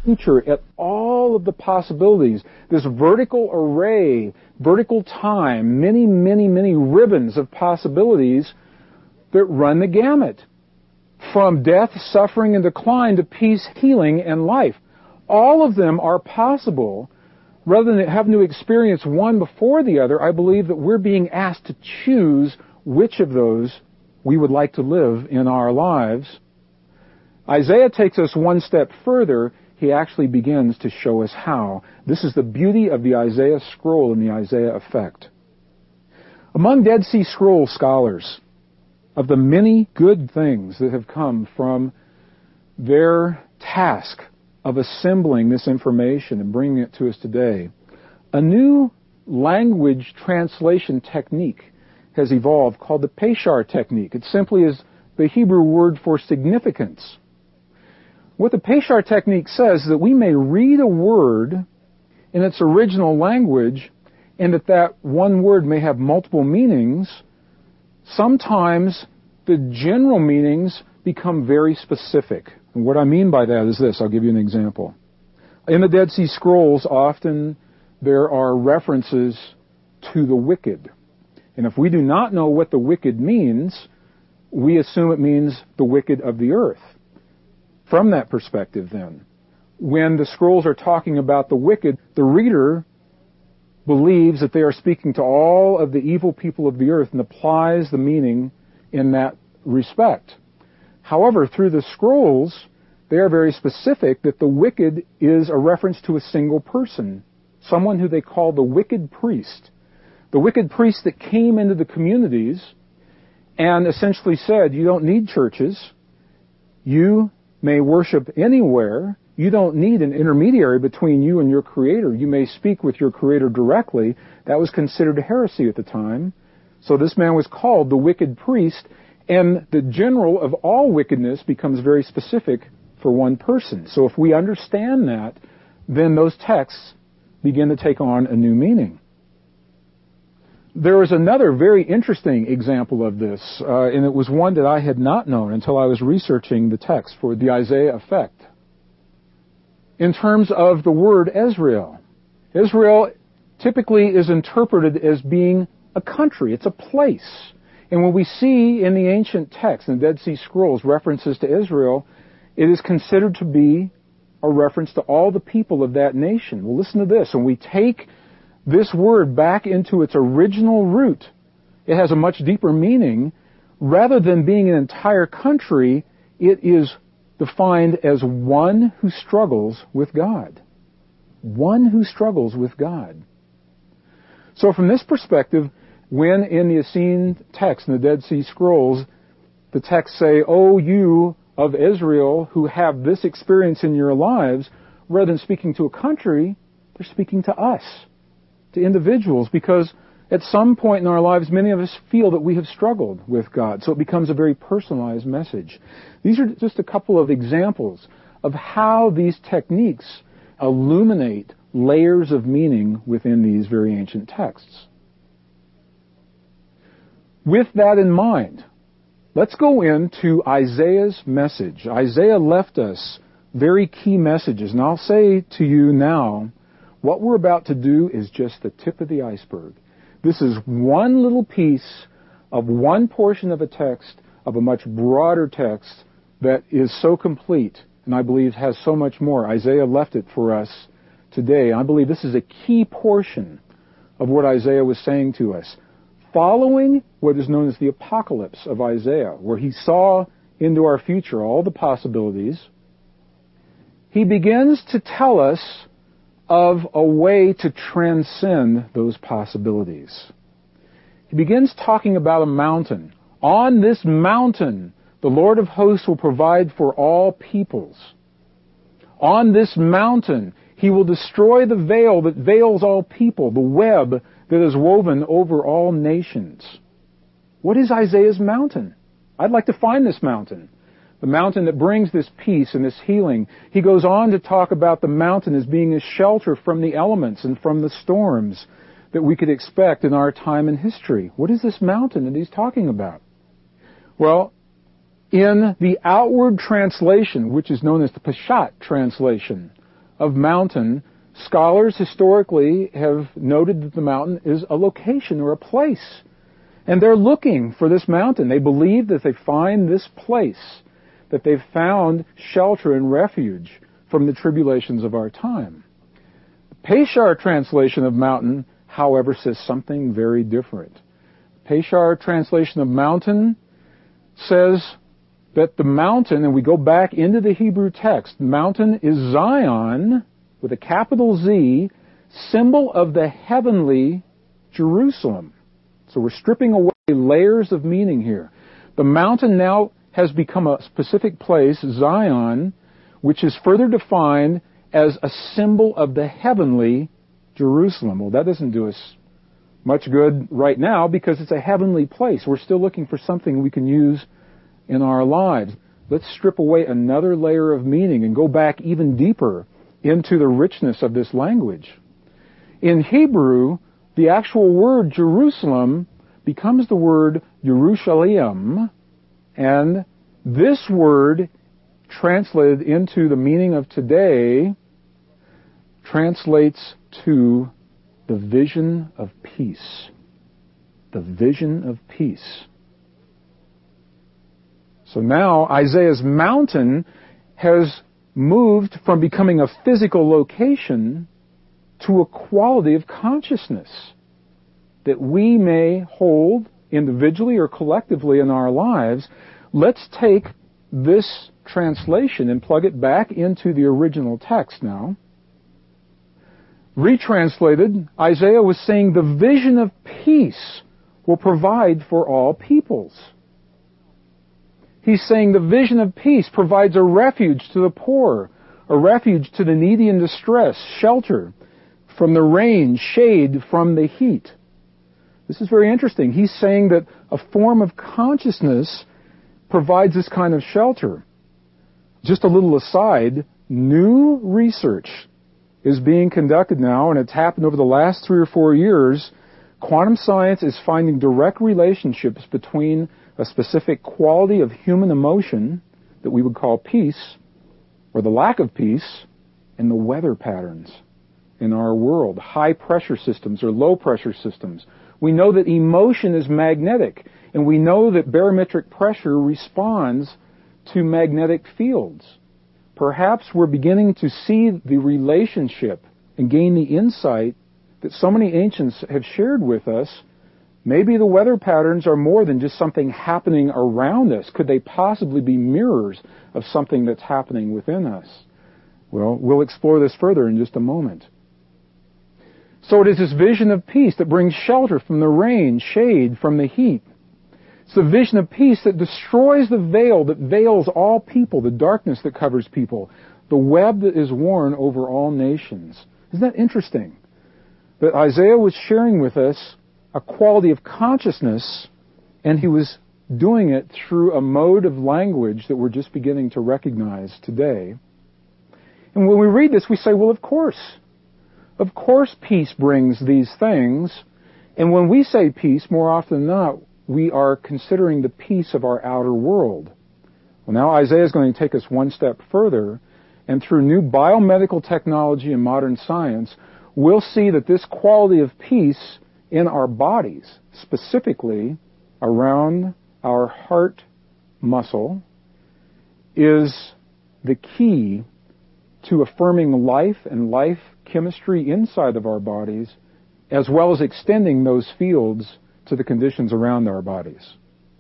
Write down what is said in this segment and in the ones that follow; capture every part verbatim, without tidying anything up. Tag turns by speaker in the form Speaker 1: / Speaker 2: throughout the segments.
Speaker 1: future at all of the possibilities, this vertical array, vertical time, many, many, many ribbons of possibilities that run the gamut. From death, suffering, and decline to peace, healing, and life. All of them are possible. Rather than having to experience one before the other, I believe that we're being asked to choose which of those we would like to live in our lives. Isaiah takes us one step further. He actually begins to show us how. This is the beauty of the Isaiah scroll and the Isaiah effect. Among Dead Sea Scroll scholars, of the many good things that have come from their task of assembling this information and bringing it to us today, a new language translation technique has evolved called the Peshar technique. It simply is the Hebrew word for significance. What the Peshar technique says is that we may read a word in its original language and that that one word may have multiple meanings. Sometimes the general meanings become very specific. And what I mean by that is this. I'll give you an example. In the Dead Sea Scrolls, often there are references to the wicked. And if we do not know what the wicked means, we assume it means the wicked of the earth. From that perspective, then, when the scrolls are talking about the wicked, the reader believes that they are speaking to all of the evil people of the earth and applies the meaning in that respect. However, through the scrolls, they are very specific that the wicked is a reference to a single person, someone who they call the wicked priest. The wicked priest that came into the communities and essentially said, you don't need churches, you may worship anywhere, you don't need an intermediary between you and your Creator, you may speak with your Creator directly. That was considered heresy at the time. So this man was called the wicked priest, and the general of all wickedness becomes very specific for one person. So if we understand that, then those texts begin to take on a new meaning. There is another very interesting example of this, uh, and it was one that I had not known until I was researching the text for the Isaiah effect. In terms of the word Israel, Israel typically is interpreted as being a country. It's a place. And when we see in the ancient texts, in the Dead Sea Scrolls, references to Israel, it is considered to be a reference to all the people of that nation. Well, listen to this. When we take this word back into its original root, it has a much deeper meaning. Rather than being an entire country, it is defined as one who struggles with God. One who struggles with God. So from this perspective, when in the Essene text, in the Dead Sea Scrolls, the texts say, "Oh, you of Israel who have this experience in your lives," rather than speaking to a country, they're speaking to us, to individuals, because at some point in our lives, many of us feel that we have struggled with God. So it becomes a very personalized message. These are just a couple of examples of how these techniques illuminate layers of meaning within these very ancient texts. With that in mind, let's go into Isaiah's message. Isaiah left us very key messages, and I'll say to you now, what we're about to do is just the tip of the iceberg. This is one little piece of one portion of a text, of a much broader text that is so complete, and I believe has so much more. Isaiah left it for us today. I believe this is a key portion of what Isaiah was saying to us. Following what is known as the apocalypse of Isaiah, where he saw into our future all the possibilities, he begins to tell us of a way to transcend those possibilities. He begins talking about a mountain. On this mountain, the Lord of hosts will provide for all peoples. On this mountain, he will destroy the veil that veils all people, the web that is woven over all nations. What is Isaiah's mountain? I'd like to find this mountain. The mountain that brings this peace and this healing. He goes on to talk about the mountain as being a shelter from the elements and from the storms that we could expect in our time in history. What is this mountain that he's talking about? Well, in the outward translation, which is known as the Peshat translation of mountain, scholars historically have noted that the mountain is a location or a place. And they're looking for this mountain. They believe that they find this place, that they've found shelter and refuge from the tribulations of our time. The Peshar translation of mountain, however, says something very different. The Peshar translation of mountain says that the mountain, and we go back into the Hebrew text, mountain is Zion, with a capital Z, symbol of the heavenly Jerusalem. So we're stripping away layers of meaning here. The mountain now has become a specific place, Zion, which is further defined as a symbol of the heavenly Jerusalem. Well, that doesn't do us much good right now because it's a heavenly place. We're still looking for something we can use in our lives. Let's strip away another layer of meaning and go back even deeper into the richness of this language. In Hebrew, the actual word Jerusalem becomes the word Yerushalayim, and this word, translated into the meaning of today, translates to the vision of peace. The vision of peace. So now Isaiah's mountain has moved from becoming a physical location to a quality of consciousness that we may hold individually or collectively in our lives. Let's take this translation and plug it back into the original text now. Retranslated, Isaiah was saying the vision of peace will provide for all peoples. He's saying the vision of peace provides a refuge to the poor, a refuge to the needy in distress, shelter from the rain, shade from the heat. This is very interesting. He's saying that a form of consciousness provides this kind of shelter. Just a little aside, new research is being conducted now, and it's happened over the last three or four years. Quantum science is finding direct relationships between a specific quality of human emotion that we would call peace, or the lack of peace, and the weather patterns in our world, high pressure systems or low pressure systems. We know that emotion is magnetic, and we know that barometric pressure responds to magnetic fields. Perhaps we're beginning to see the relationship and gain the insight that so many ancients have shared with us. Maybe the weather patterns are more than just something happening around us. Could they possibly be mirrors of something that's happening within us? Well, we'll explore this further in just a moment. So it is this vision of peace that brings shelter from the rain, shade from the heat. It's the vision of peace that destroys the veil that veils all people, the darkness that covers people, the web that is worn over all nations. Isn't that interesting? That Isaiah was sharing with us a quality of consciousness, and he was doing it through a mode of language that we're just beginning to recognize today. And when we read this, we say, well, of course. Of course peace brings these things. And when we say peace, more often than not, we are considering the peace of our outer world. Well, now Isaiah is going to take us one step further, and through new biomedical technology and modern science, we'll see that this quality of peace in our bodies, specifically around our heart muscle, is the key to affirming life and life chemistry inside of our bodies, as well as extending those fields to the conditions around our bodies.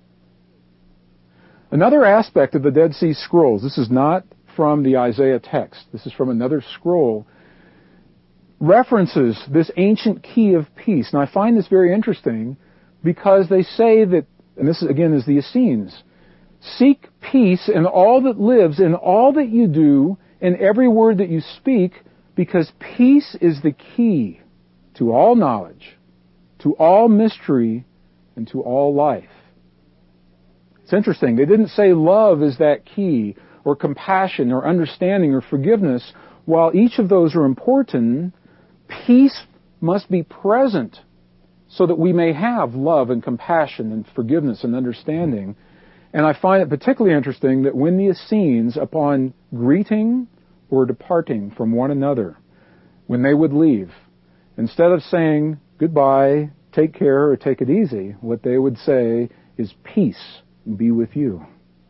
Speaker 1: Another aspect of the Dead Sea Scrolls, this is not from the Isaiah text, this is from another scroll, references this ancient key of peace. And I find this very interesting because they say that, and this again is the Essenes, seek peace in all that lives, in all that you do, in every word that you speak, because peace is the key to all knowledge, to all mystery, and to all life. It's interesting. They didn't say love is that key, or compassion, or understanding, or forgiveness. While each of those are important, peace must be present so that we may have love and compassion and forgiveness and understanding. And I find it particularly interesting that when the Essenes, upon greeting were departing from one another, when they would leave, instead of saying goodbye, take care, or take it easy, what they would say is peace be with you.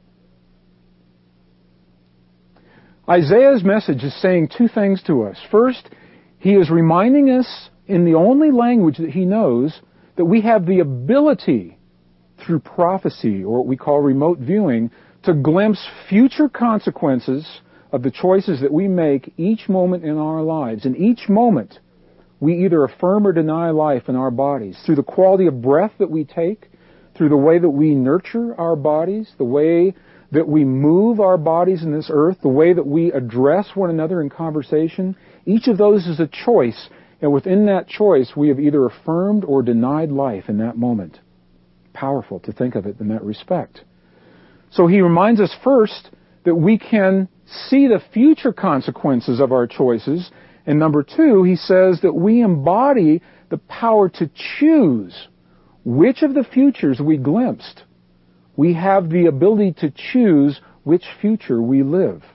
Speaker 1: Isaiah's message is saying two things to us. First, he is reminding us in the only language that he knows that we have the ability through prophecy, or what we call remote viewing, to glimpse future consequences of the choices that we make each moment in our lives. In each moment, we either affirm or deny life in our bodies through the quality of breath that we take, through the way that we nurture our bodies, the way that we move our bodies in this earth, the way that we address one another in conversation. Each of those is a choice, and within that choice, we have either affirmed or denied life in that moment. Powerful to think of it in that respect. So he reminds us first that we can see the future consequences of our choices. And number two, he says that we embody the power to choose which of the futures we glimpsed. We have the ability to choose which future we live.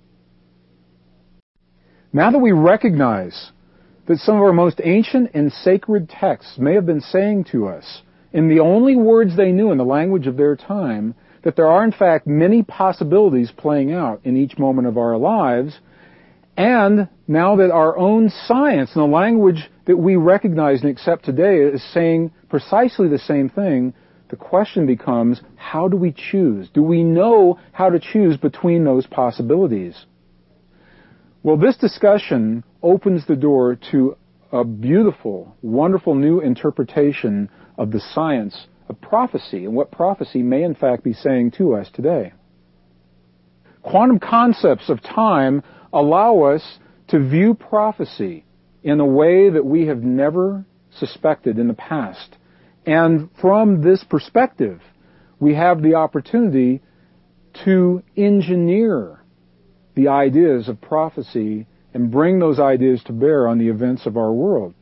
Speaker 1: Now that we recognize that some of our most ancient and sacred texts may have been saying to us, in the only words they knew in the language of their time, that there are in fact many possibilities playing out in each moment of our lives, and now that our own science and the language that we recognize and accept today is saying precisely the same thing, the question becomes, how do we choose? Do we know how to choose between those possibilities? Well, this discussion opens the door to a beautiful, wonderful new interpretation of the science of prophecy and what prophecy may in fact be saying to us today. Quantum concepts of time allow us to view prophecy in a way that we have never suspected in the past. And from this perspective, we have the opportunity to engineer the ideas of prophecy and bring those ideas to bear on the events of our world.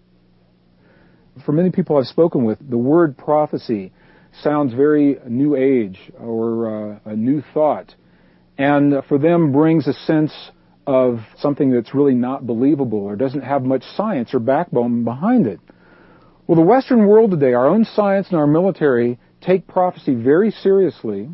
Speaker 1: For many people I've spoken with, the word prophecy sounds very new age or uh, a new thought, and for them brings a sense of something that's really not believable or doesn't have much science or backbone behind it. Well, the Western world today, our own science and our military, take prophecy very seriously,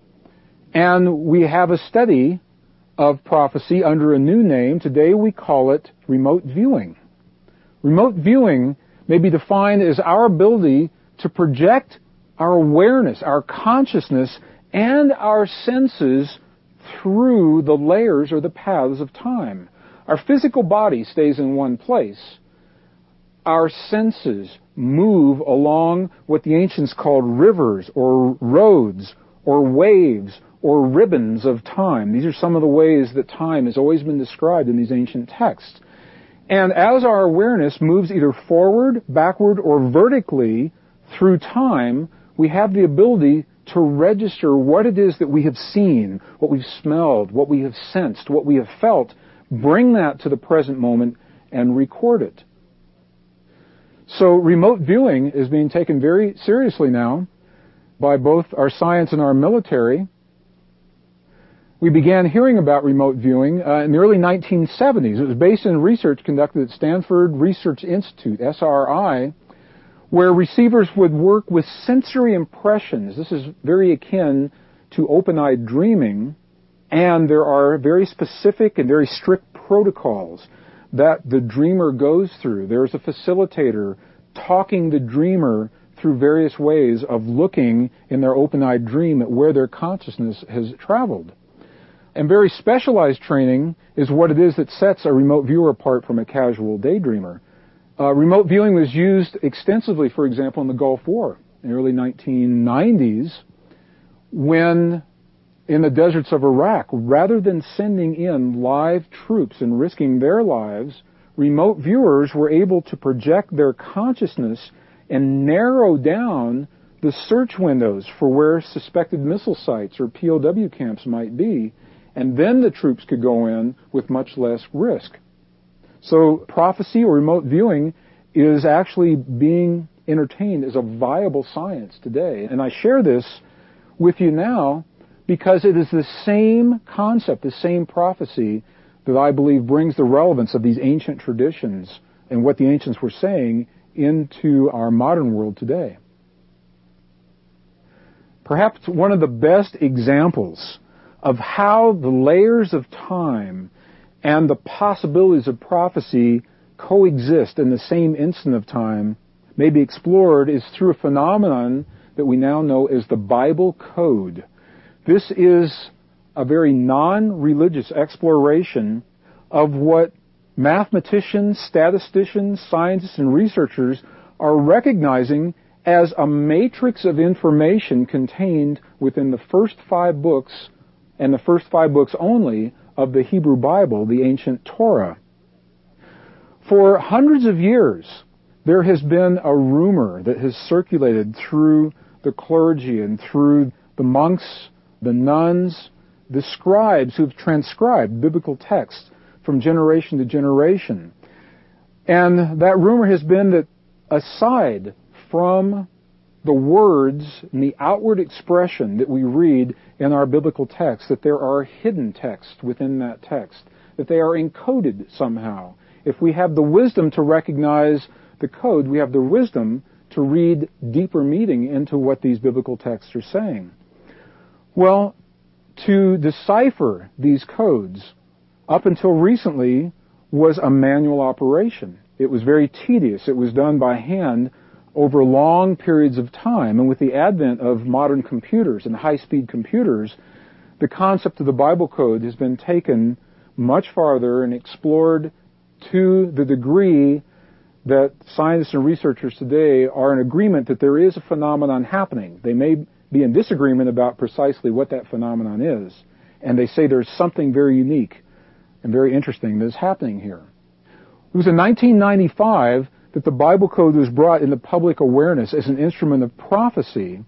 Speaker 1: and we have a study of prophecy under a new name. Today we call it remote viewing. Remote viewing may be defined as our ability to project our awareness, our consciousness, and our senses through the layers or the paths of time. Our physical body stays in one place. Our senses move along what the ancients called rivers or roads or waves or ribbons of time. These are some of the ways that time has always been described in these ancient texts. And as our awareness moves either forward, backward, or vertically through time, we have the ability to register what it is that we have seen, what we've smelled, what we have sensed, what we have felt, bring that to the present moment and record it. So remote viewing is being taken very seriously now by both our science and our military. We began hearing about remote viewing uh, in the early nineteen seventies. It was based on research conducted at Stanford Research Institute, S R I, where receivers would work with sensory impressions. This is very akin to open-eyed dreaming, and there are very specific and very strict protocols that the dreamer goes through. There's a facilitator talking the dreamer through various ways of looking in their open-eyed dream at where their consciousness has traveled. And very specialized training is what it is that sets a remote viewer apart from a casual daydreamer. Uh, remote viewing was used extensively, for example, in the Gulf War in the early nineteen nineties, when in the deserts of Iraq, rather than sending in live troops and risking their lives, remote viewers were able to project their consciousness and narrow down the search windows for where suspected missile sites or P O W camps might be, and then the troops could go in with much less risk. So prophecy or remote viewing is actually being entertained as a viable science today. And I share this with you now because it is the same concept, the same prophecy that I believe brings the relevance of these ancient traditions and what the ancients were saying into our modern world today. Perhaps one of the best examples of how the layers of time and the possibilities of prophecy coexist in the same instant of time may be explored is through a phenomenon that we now know as the Bible Code. This is a very non-religious exploration of what mathematicians, statisticians, scientists, and researchers are recognizing as a matrix of information contained within the first five books, and the first five books only, of the Hebrew Bible, the ancient Torah. For hundreds of years, there has been a rumor that has circulated through the clergy and through the monks, the nuns, the scribes who have transcribed biblical texts from generation to generation. And that rumor has been that aside from the words and the outward expression that we read in our biblical text, that there are hidden texts within that text, that they are encoded somehow. If we have the wisdom to recognize the code, we have the wisdom to read deeper meaning into what these biblical texts are saying. Well, to decipher these codes, up until recently, was a manual operation. It was very tedious. It was done by hand over long periods of time. And with the advent of modern computers and high-speed computers, the concept of the Bible Code has been taken much farther and explored to the degree that scientists and researchers today are in agreement that there is a phenomenon happening. They may be in disagreement about precisely what that phenomenon is, and they say there's something very unique and very interesting that is happening here. It was in nineteen ninety-five that the Bible Code was brought into public awareness as an instrument of prophecy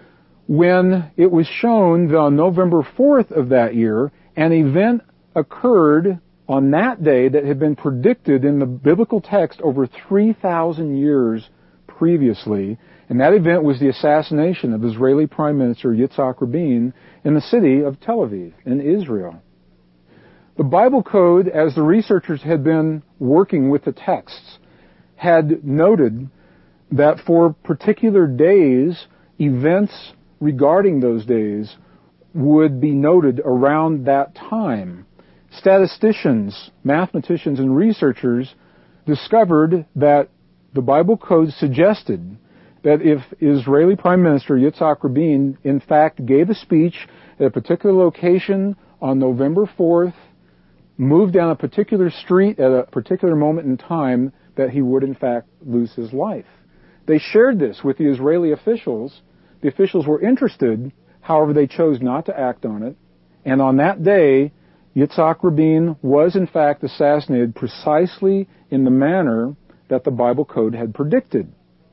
Speaker 1: when it was shown that on November fourth of that year, an event occurred on that day that had been predicted in the biblical text over three thousand years previously, and that event was the assassination of Israeli Prime Minister Yitzhak Rabin in the city of Tel Aviv in Israel. The Bible Code, as the researchers had been working with the texts, had noted that for particular days, events regarding those days would be noted around that time. Statisticians, mathematicians, and researchers discovered that the Bible Code suggested that if Israeli Prime Minister Yitzhak Rabin in fact gave a speech at a particular location on November fourth, moved down a particular street at a particular moment in time, that he would in fact lose his life. They shared this with the Israeli officials. The officials were interested, however they chose not to act on it. And on that day, Yitzhak Rabin was in fact assassinated precisely in the manner that the Bible Code had predicted.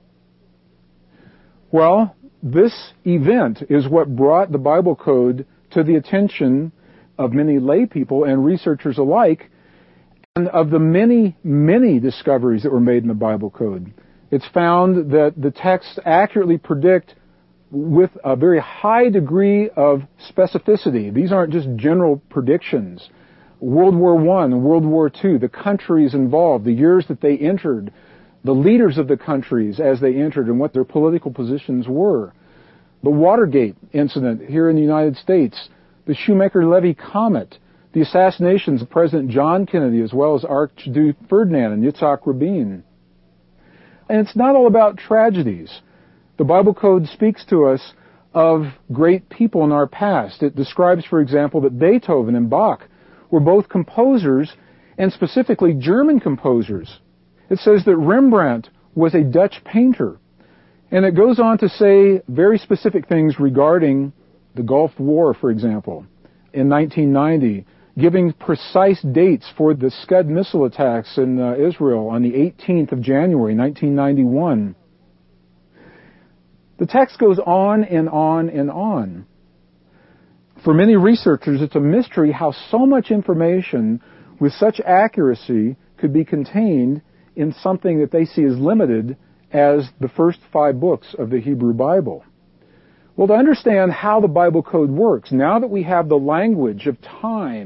Speaker 1: Well, this event is what brought the Bible Code to the attention of many lay people and researchers alike, and of the many, many discoveries that were made in the Bible Code. It's found that the texts accurately predict with a very high degree of specificity. These aren't just general predictions. World War One and World War Two, the countries involved, the years that they entered, the leaders of the countries as they entered and what their political positions were. The Watergate incident here in the United States, the Shoemaker-Levy comet, the assassinations of President John Kennedy as well as Archduke Ferdinand and Yitzhak Rabin. And it's not all about tragedies. The Bible Code speaks to us of great people in our past. It describes, for example, that Beethoven and Bach were both composers, and specifically German composers. It says that Rembrandt was a Dutch painter. And it goes on to say very specific things regarding the Gulf War, for example, in nineteen ninety, giving precise dates for the Scud missile attacks in uh, Israel on the eighteenth of January, nineteen ninety-one. The text goes on and on and on. For many researchers, it's a mystery how so much information with such accuracy could be contained in something that they see as limited as the first five books of the Hebrew Bible. Well, to understand how the Bible Code works, now that we have the language of time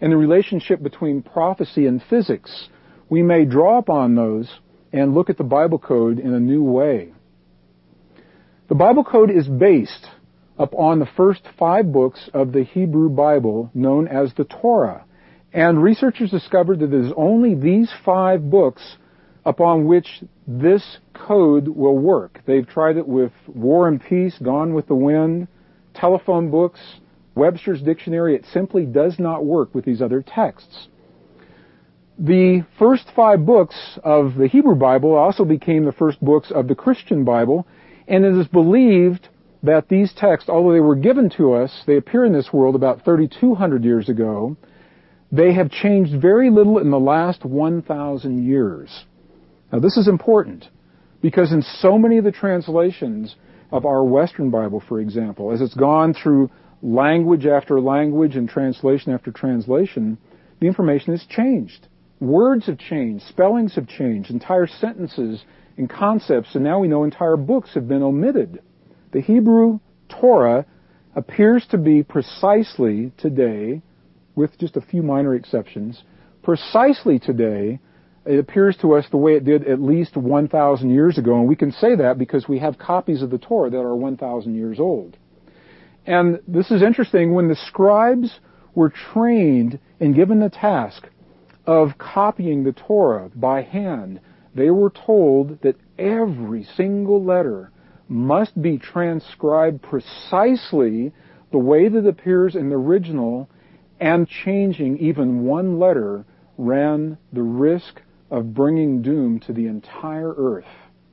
Speaker 1: and the relationship between prophecy and physics, we may draw upon those and look at the Bible code in a new way. The Bible code is based upon the first five books of the Hebrew Bible known as the Torah. And researchers discovered that it is only these five books upon which this code will work. They've tried it with War and Peace, Gone with the Wind, telephone books, Webster's Dictionary. It simply does not work with these other texts. The first five books of the Hebrew Bible also became the first books of the Christian Bible, and it is believed that these texts, although they were given to us, they appear in this world about thirty-two hundred years ago, they have changed very little in the last one thousand years. Now this is important, because in so many of the translations of our Western Bible, for example, as it's gone through language after language and translation after translation, the information has changed. Words have changed, spellings have changed, entire sentences and concepts, and now we know entire books have been omitted. The Hebrew Torah appears to be precisely today, with just a few minor exceptions, precisely today, it appears to us the way it did at least one thousand years ago, and we can say that because we have copies of the Torah that are one thousand years old. And this is interesting, when the scribes were trained and given the task of copying the Torah by hand, they were told that every single letter must be transcribed precisely the way that it appears in the original, and changing even one letter ran the risk of bringing doom to the entire earth.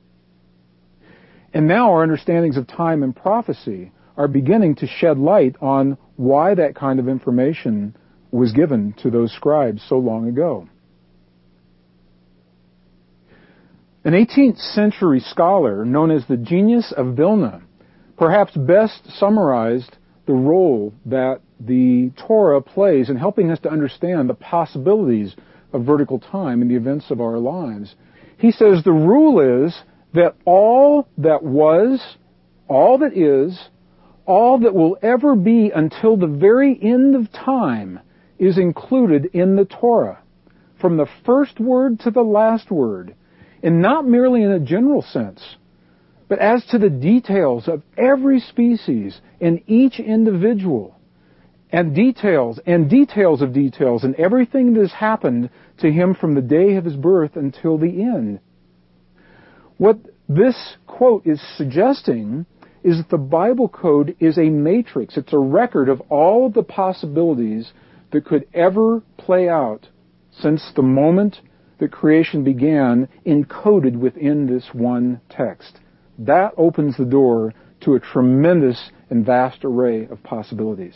Speaker 1: And now our understandings of time and prophecy are beginning to shed light on why that kind of information was given to those scribes so long ago. An eighteenth century scholar known as the Genius of Vilna perhaps best summarized the role that the Torah plays in helping us to understand the possibilities of vertical time in the events of our lives. He says the rule is that all that was, all that is, all that will ever be until the very end of time is included in the Torah, from the first word to the last word, and not merely in a general sense, but as to the details of every species and each individual, and details and details of details and everything that has happened to him from the day of his birth until the end. What this quote is suggesting is that the Bible code is a matrix. It's a record of all of the possibilities that could ever play out since the moment that creation began, encoded within this one text. That opens the door to a tremendous and vast array of possibilities.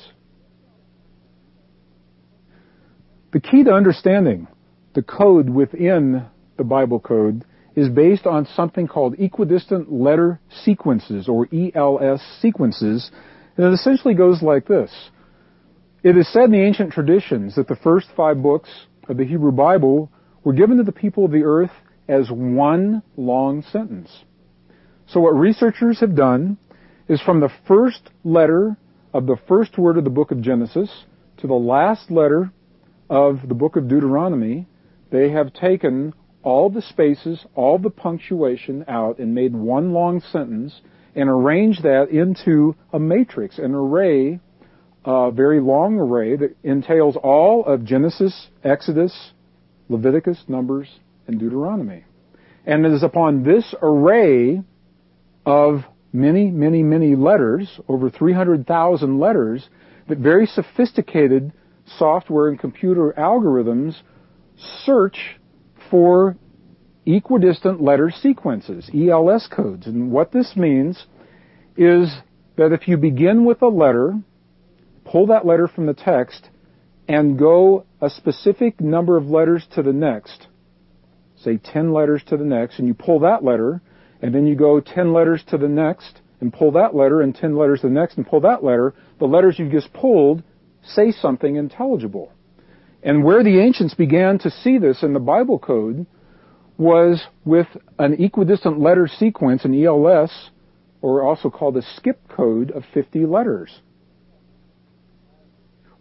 Speaker 1: The key to understanding the code within the Bible code is based on something called equidistant letter sequences, or E L S sequences, and it essentially goes like this. It is said in the ancient traditions that the first five books of the Hebrew Bible were given to the people of the earth as one long sentence. So what researchers have done is from the first letter of the first word of the book of Genesis to the last letter of the book of Deuteronomy, they have taken all the spaces, all the punctuation out and made one long sentence and arranged that into a matrix, an array, a very long array that entails all of Genesis, Exodus, Leviticus, Numbers, and Deuteronomy. And it is upon this array of many, many, many letters, over three hundred thousand letters, that very sophisticated software and computer algorithms search for equidistant letter sequences, E L S codes. And what this means is that if you begin with a letter, pull that letter from the text, and go a specific number of letters to the next, say ten letters to the next, and you pull that letter, and then you go ten letters to the next, and pull that letter, and ten letters to the next, and pull that letter, the letters you just pulled say something intelligible. And where the ancients began to see this in the Bible code was with an equidistant letter sequence, an E L S, or also called a skip code of fifty letters.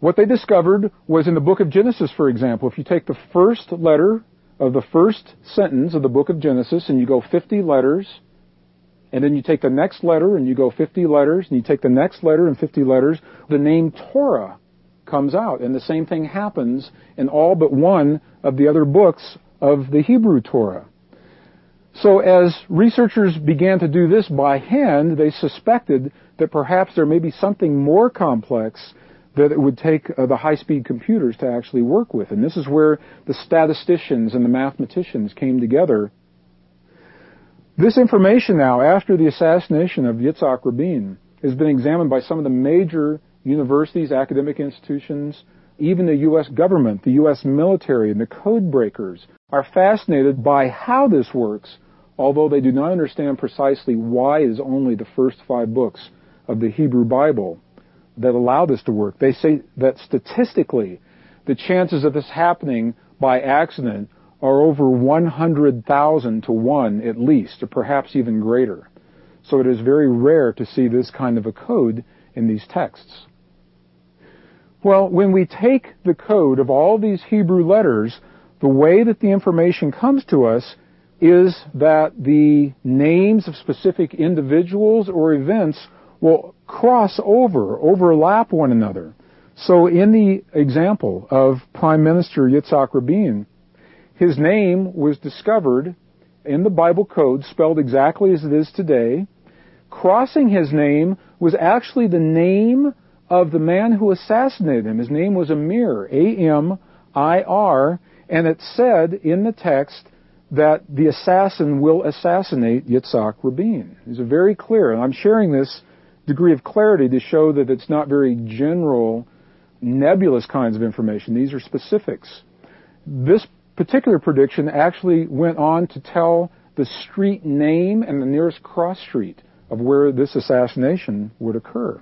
Speaker 1: What they discovered was in the book of Genesis, for example, if you take the first letter of the first sentence of the book of Genesis and you go fifty letters, and then you take the next letter and you go fifty letters, and you take the next letter and fifty letters, the name Torah comes out. And the same thing happens in all but one of the other books of the Hebrew Torah. So as researchers began to do this by hand, they suspected that perhaps there may be something more complex that it would take uh, the high-speed computers to actually work with. And this is where the statisticians and the mathematicians came together. This information now, after the assassination of Yitzhak Rabin, has been examined by some of the major universities, academic institutions, even the U S government, the U S military, and the code breakers are fascinated by how this works, although they do not understand precisely why it is only the first five books of the Hebrew Bible that allow this to work. They say that statistically, the chances of this happening by accident are over one hundred thousand to one at least, or perhaps even greater. So it is very rare to see this kind of a code in these texts. Well, when we take the code of all these Hebrew letters, the way that the information comes to us is that the names of specific individuals or events will cross over, overlap one another. So in the example of Prime Minister Yitzhak Rabin, his name was discovered in the Bible code, spelled exactly as it is today. Crossing his name was actually the name of the man who assassinated him. His name was Amir, A M I R, and it said in the text that the assassin will assassinate Yitzhak Rabin. It's very clear, and I'm sharing this degree of clarity to show that it's not very general, nebulous kinds of information. These are specifics. This particular prediction actually went on to tell the street name and the nearest cross street of where this assassination would occur.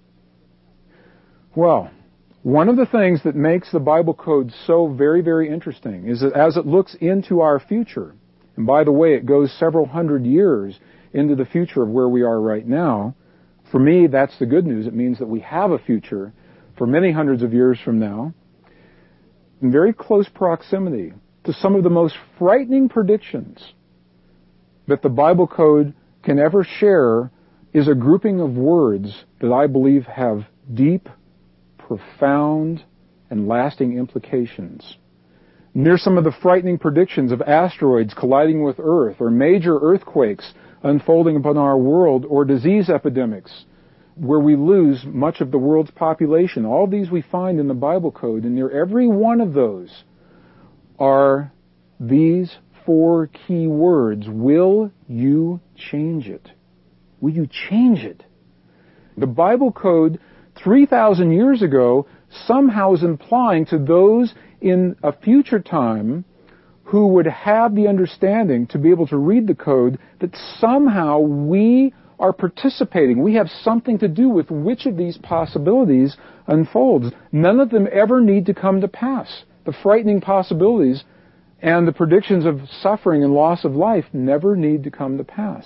Speaker 1: Well, one of the things that makes the Bible code so very, very interesting is that as it looks into our future, and by the way, it goes several hundred years into the future of where we are right now, for me, that's the good news. It means that we have a future for many hundreds of years from now, in very close proximity to some of the most frightening predictions that the Bible code can ever share is a grouping of words that I believe have deep, profound, and lasting implications. Near some of the frightening predictions of asteroids colliding with Earth, or major earthquakes unfolding upon our world, or disease epidemics where we lose much of the world's population. All these we find in the Bible code, and near every one of those are these four key words. Will you change it? Will you change it? The Bible code three thousand years ago somehow is implying to those in a future time who would have the understanding to be able to read the code that somehow we are participating. We have something to do with which of these possibilities unfolds. None of them ever need to come to pass. The frightening possibilities and the predictions of suffering and loss of life never need to come to pass.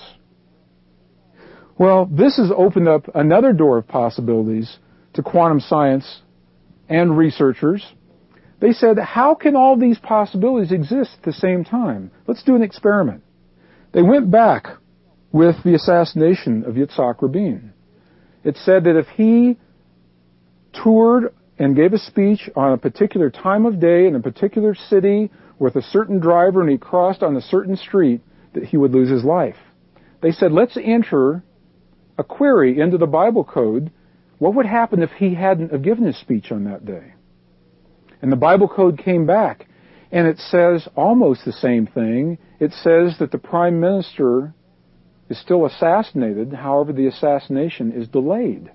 Speaker 1: Well, this has opened up another door of possibilities to quantum science and researchers. They said, how can all these possibilities exist at the same time? Let's do an experiment. They went back with the assassination of Yitzhak Rabin. It said that if he toured and gave a speech on a particular time of day in a particular city with a certain driver and he crossed on a certain street, that he would lose his life. They said, let's enter a query into the Bible code. What would happen if he hadn't have given his speech on that day? And the Bible code came back, and it says almost the same thing. It says that the prime minister is still assassinated, however the assassination is delayed,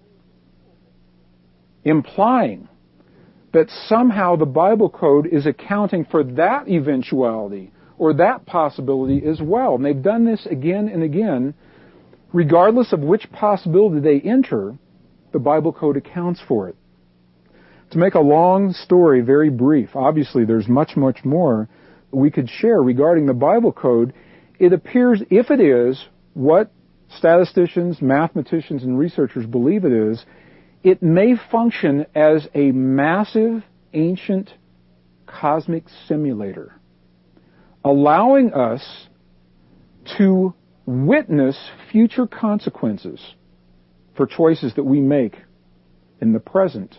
Speaker 1: implying that somehow the Bible code is accounting for that eventuality or that possibility as well. And they've done this again and again. Regardless of which possibility they enter, the Bible code accounts for it. To make a long story very brief, obviously there's much, much more we could share regarding the Bible code. It appears, if it is what statisticians, mathematicians, and researchers believe it is, it may function as a massive, ancient, cosmic simulator, allowing us to witness future consequences for choices that we make in the present,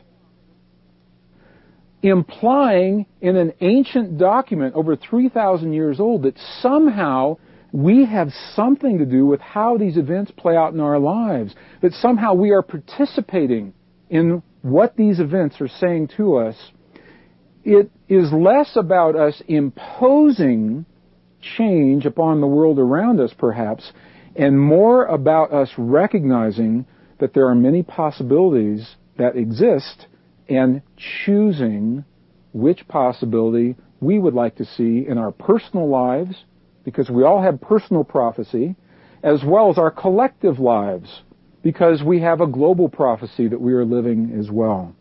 Speaker 1: implying in an ancient document over three thousand years old that somehow we have something to do with how these events play out in our lives, that somehow we are participating in what these events are saying to us. It is less about us imposing change upon the world around us, perhaps, and more about us recognizing that there are many possibilities that exist and choosing which possibility we would like to see in our personal lives, because we all have personal prophecy, as well as our collective lives, because we have a global prophecy that we are living as well.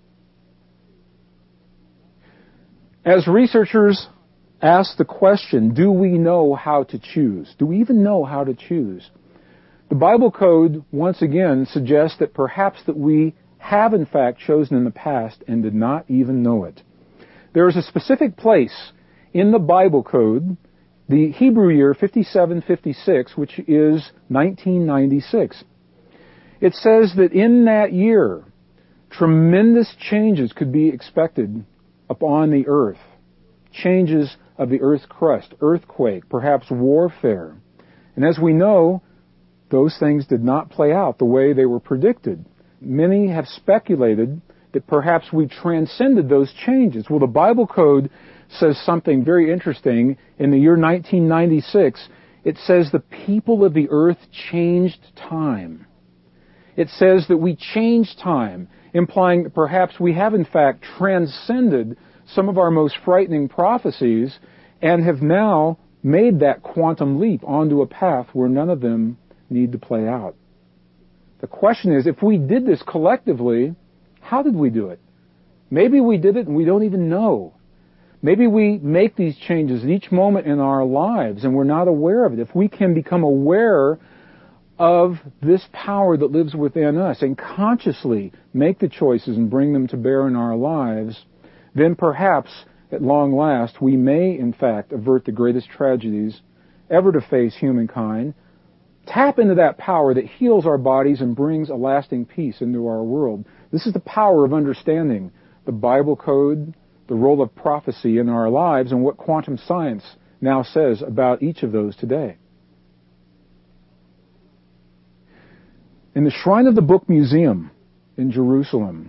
Speaker 1: As researchers ask the question, do we know how to choose? Do we even know how to choose? The Bible code, once again, suggests that perhaps that we have in fact chosen in the past and did not even know it. There is a specific place in the Bible code, the Hebrew year fifty-seven fifty-six, which is nineteen ninety-six. It says that in that year, tremendous changes could be expected upon the earth. Changes of the earth's crust, earthquake, perhaps warfare. And as we know, those things did not play out the way they were predicted. Many have speculated that perhaps we transcended those changes. Well, the Bible code says something very interesting. In the year nineteen ninety-six, it says the people of the earth changed time. It says that we changed time, implying that perhaps we have in fact transcended some of our most frightening prophecies and have now made that quantum leap onto a path where none of them need to play out. The question is, if we did this collectively, how did we do it? Maybe we did it and we don't even know. Maybe we make these changes at each moment in our lives and we're not aware of it. If we can become aware of this power that lives within us and consciously make the choices and bring them to bear in our lives, then perhaps, at long last, we may, in fact, avert the greatest tragedies ever to face humankind, tap into that power that heals our bodies and brings a lasting peace into our world. This is the power of understanding the Bible code, the role of prophecy in our lives, and what quantum science now says about each of those today. In the Shrine of the Book Museum in Jerusalem,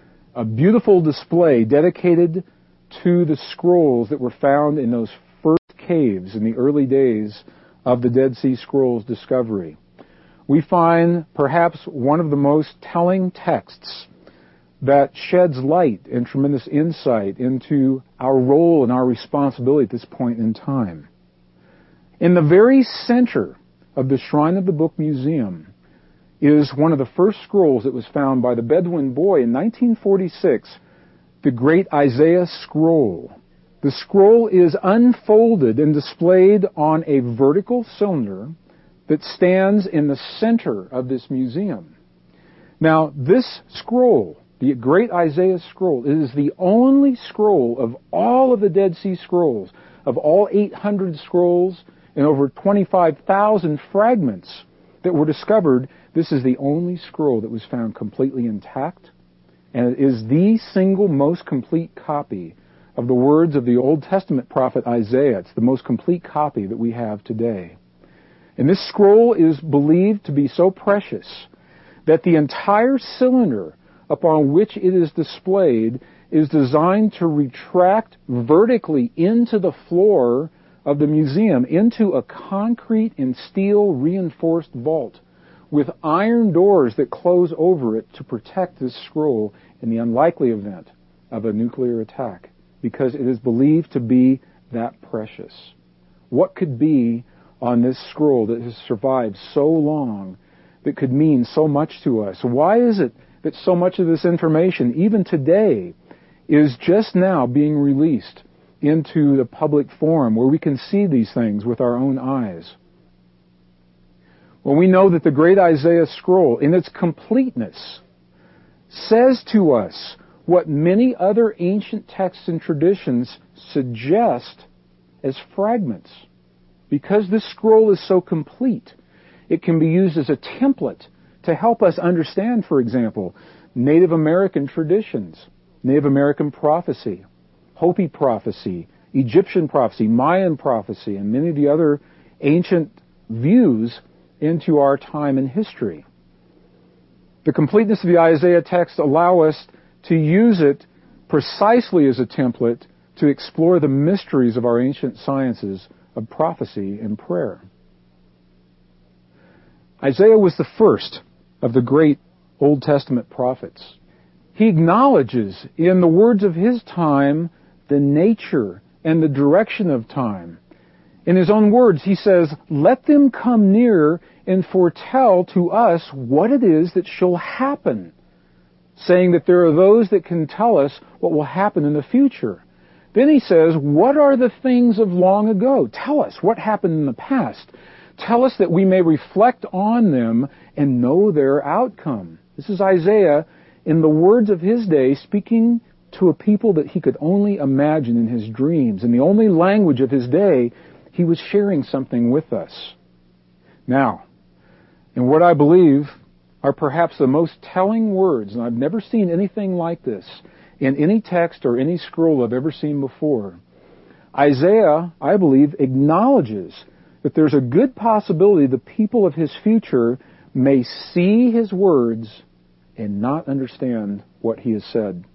Speaker 1: a beautiful display dedicated to the scrolls that were found in those first caves in the early days of the Dead Sea Scrolls discovery. We find perhaps one of the most telling texts that sheds light and tremendous insight into our role and our responsibility at this point in time. In the very center of the Shrine of the Book Museum is one of the first scrolls that was found by the Bedouin boy in nineteen forty-six, the Great Isaiah Scroll. The scroll is unfolded and displayed on a vertical cylinder that stands in the center of this museum. Now, this scroll, the Great Isaiah Scroll, is the only scroll of all of the Dead Sea Scrolls, of all eight hundred scrolls and over twenty-five thousand fragments that were discovered. This is the only scroll that was found completely intact, and it is the single most complete copy of the words of the Old Testament prophet Isaiah. It's the most complete copy that we have today. And this scroll is believed to be so precious that the entire cylinder upon which it is displayed is designed to retract vertically into the floor of the museum, into a concrete and steel reinforced vault with iron doors that close over it to protect this scroll in the unlikely event of a nuclear attack, because it is believed to be that precious. What could be on this scroll that has survived so long, that could mean so much to us? Why is it that so much of this information, even today, is just now being released into the public forum where we can see these things with our own eyes? Well, we know that the Great Isaiah Scroll, in its completeness, says to us what many other ancient texts and traditions suggest as fragments. Because this scroll is so complete, it can be used as a template to help us understand, for example, Native American traditions, Native American prophecy, Hopi prophecy, Egyptian prophecy, Mayan prophecy, and many of the other ancient views into our time and history. The completeness of the Isaiah text allow us to use it precisely as a template to explore the mysteries of our ancient sciences of prophecy and prayer. Isaiah was the first of the great Old Testament prophets. He acknowledges in the words of his time the nature and the direction of time. In his own words, he says, "Let them come near and foretell to us what it is that shall happen," saying that there are those that can tell us what will happen in the future. Then he says, "What are the things of long ago? Tell us what happened in the past. Tell us that we may reflect on them and know their outcome." This is Isaiah, in the words of his day, speaking to a people that he could only imagine in his dreams. In the only language of his day, he was sharing something with us. Now, in what I believe are perhaps the most telling words, and I've never seen anything like this in any text or any scroll I've ever seen before, Isaiah, I believe, acknowledges that there's a good possibility the people of his future may see his words and not understand what he has said.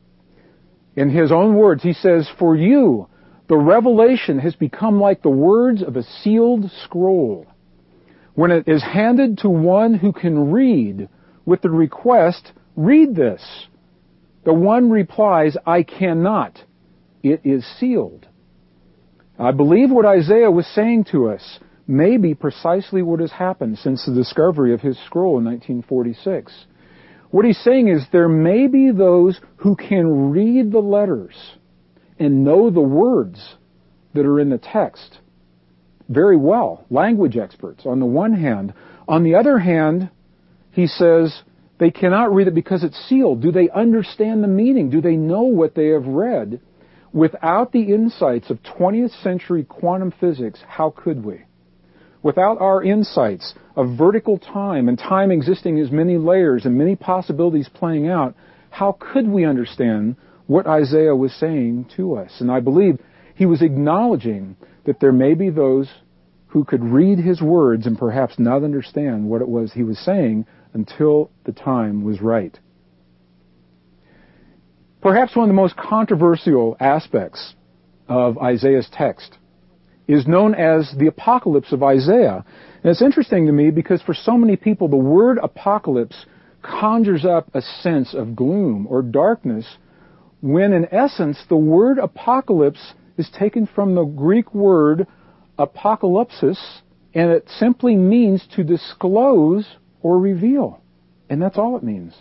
Speaker 1: In his own words, he says, "For you, the revelation has become like the words of a sealed scroll. When it is handed to one who can read with the request, 'Read this,' the one replies, 'I cannot. It is sealed.'" I believe what Isaiah was saying to us may be precisely what has happened since the discovery of his scroll in nineteen forty-six. What he's saying is there may be those who can read the letters and know the words that are in the text very well, language experts on the one hand. On the other hand, he says they cannot read it because it's sealed. Do they understand the meaning? Do they know what they have read? Without the insights of twentieth century quantum physics, how could we? Without our insights of vertical time and time existing as many layers and many possibilities playing out, how could we understand what Isaiah was saying to us? And I believe he was acknowledging that there may be those who could read his words and perhaps not understand what it was he was saying until the time was right. Perhaps one of the most controversial aspects of Isaiah's text is known as the apocalypse of Isaiah. And it's interesting to me because for so many people, the word apocalypse conjures up a sense of gloom or darkness, when in essence, the word apocalypse is taken from the Greek word apocalypsis, and it simply means to disclose or reveal. And that's all it means.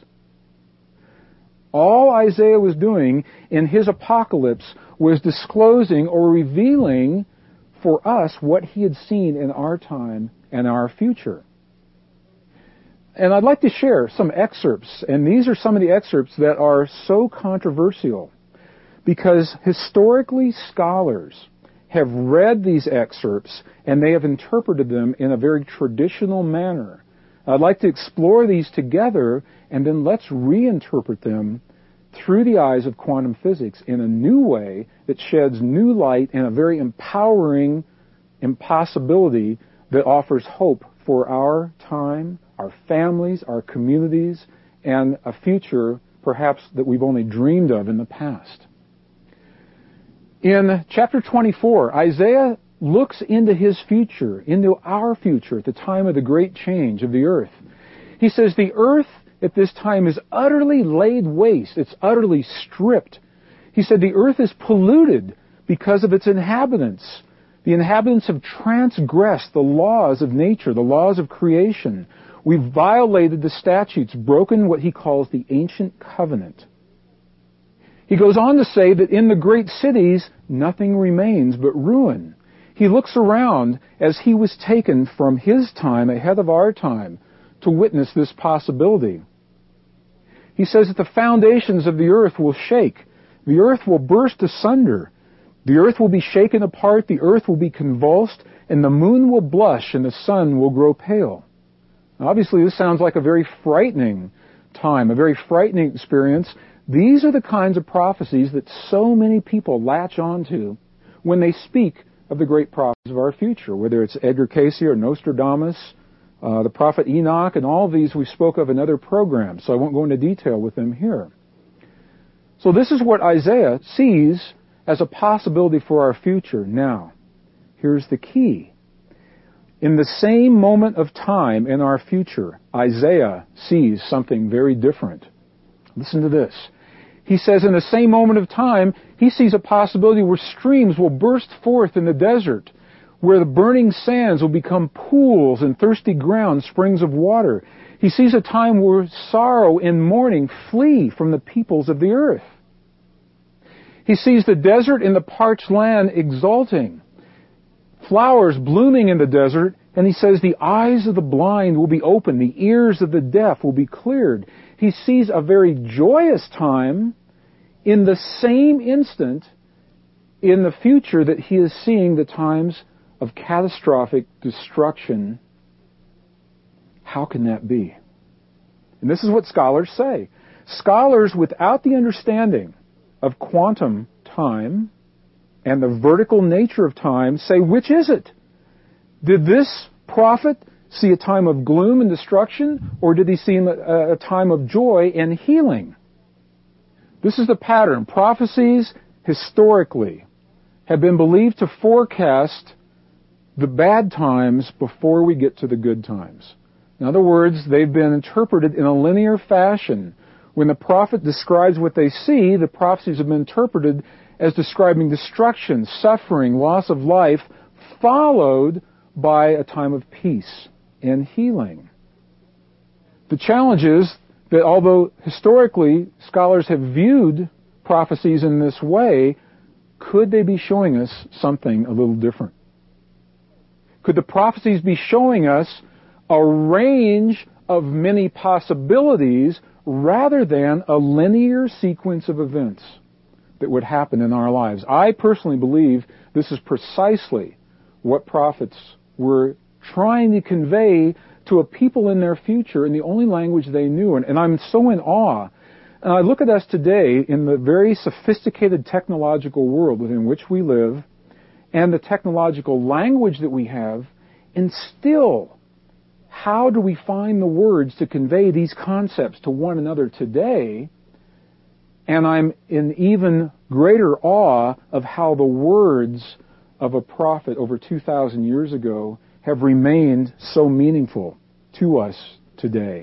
Speaker 1: All Isaiah was doing in his apocalypse was disclosing or revealing for us what he had seen in our time and our future. And I'd like to share some excerpts, and these are some of the excerpts that are so controversial because historically scholars have read these excerpts and they have interpreted them in a very traditional manner. I'd like to explore these together, and then let's reinterpret them through the eyes of quantum physics in a new way that sheds new light and a very empowering impossibility that offers hope for our time, our families, our communities, and a future perhaps that we've only dreamed of in the past. In chapter twenty-four, Isaiah looks into his future, into our future at the time of the great change of the earth. He says, the earth at this time is utterly laid waste. It's utterly stripped. He said the earth is polluted because of its inhabitants. The inhabitants have transgressed the laws of nature, the laws of creation. We've violated the statutes, broken what he calls the ancient covenant. He goes on to say that in the great cities, nothing remains but ruin. He looks around as he was taken from his time ahead of our time to witness this possibility. He says that the foundations of the earth will shake. The earth will burst asunder. The earth will be shaken apart. The earth will be convulsed. And the moon will blush and the sun will grow pale. Now, obviously, this sounds like a very frightening time, a very frightening experience. These are the kinds of prophecies that so many people latch onto when they speak of the great prophets of our future, whether it's Edgar Cayce or Nostradamus, uh, the prophet Enoch, and all of these we spoke of in other programs, so I won't go into detail with them here. So this is what Isaiah sees as a possibility for our future. Now, here's the key. In the same moment of time in our future, Isaiah sees something very different. Listen to this. He says in the same moment of time, he sees a possibility where streams will burst forth in the desert, where the burning sands will become pools and thirsty ground, springs of water. He sees a time where sorrow and mourning flee from the peoples of the earth. He sees the desert and the parched land exulting, flowers blooming in the desert, and he says the eyes of the blind will be opened, the ears of the deaf will be cleared. He sees a very joyous time in the same instant in the future that he is seeing the times of catastrophic destruction. How can that be? And this is what scholars say. Scholars without the understanding of quantum time and the vertical nature of time say, which is it? Did this prophet see a time of gloom and destruction, or did he see a, a time of joy and healing? This is the pattern. Prophecies, historically, have been believed to forecast the bad times before we get to the good times. In other words, they've been interpreted in a linear fashion. When the prophet describes what they see, the prophecies have been interpreted as describing destruction, suffering, loss of life, followed by a time of peace and healing. The challenge is that although historically scholars have viewed prophecies in this way, could they be showing us something a little different? Could the prophecies be showing us a range of many possibilities rather than a linear sequence of events that would happen in our lives? I personally believe this is precisely what prophets were trying to convey to a people in their future in the only language they knew. And, and I'm so in awe. And I look at us today in the very sophisticated technological world within which we live and the technological language that we have, and still, how do we find the words to convey these concepts to one another today? And I'm in even greater awe of how the words of a prophet over two thousand years ago have remained so meaningful to us today.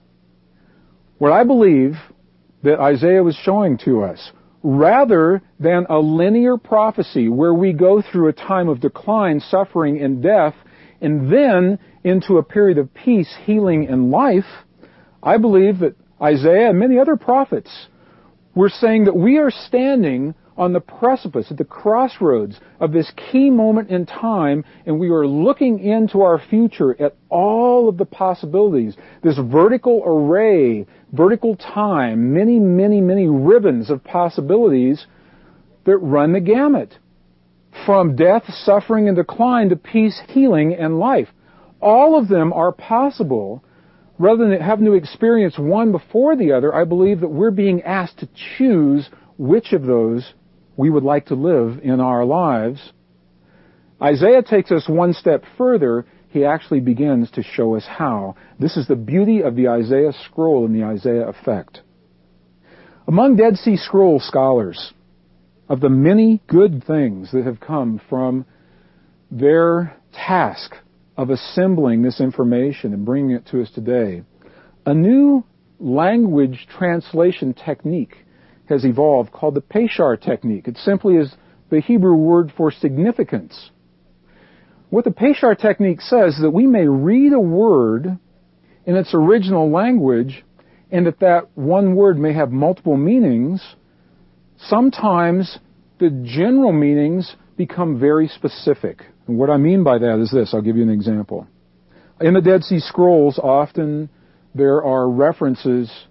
Speaker 1: What I believe that Isaiah was showing to us, rather than a linear prophecy where we go through a time of decline, suffering, and death, and then into a period of peace, healing, and life, I believe that Isaiah and many other prophets were saying that we are standing on the precipice, at the crossroads of this key moment in time, and we are looking into our future at all of the possibilities, this vertical array, vertical time, many, many, many ribbons of possibilities that run the gamut. From death, suffering, and decline to peace, healing, and life. All of them are possible. Rather than having to experience one before the other, I believe that we're being asked to choose which of those we would like to live in our lives. Isaiah takes us one step further. He actually begins to show us how. This is the beauty of the Isaiah scroll and the Isaiah effect. Among Dead Sea Scroll scholars, of the many good things that have come from their task of assembling this information and bringing it to us today, a new language translation technique has evolved called the Peshar technique. It simply is the Hebrew word for significance. What the Peshar technique says is that we may read a word in its original language, and that that one word may have multiple meanings. Sometimes the general meanings become very specific. And what I mean by that is this. I'll give you an example. In the Dead Sea Scrolls, often there are references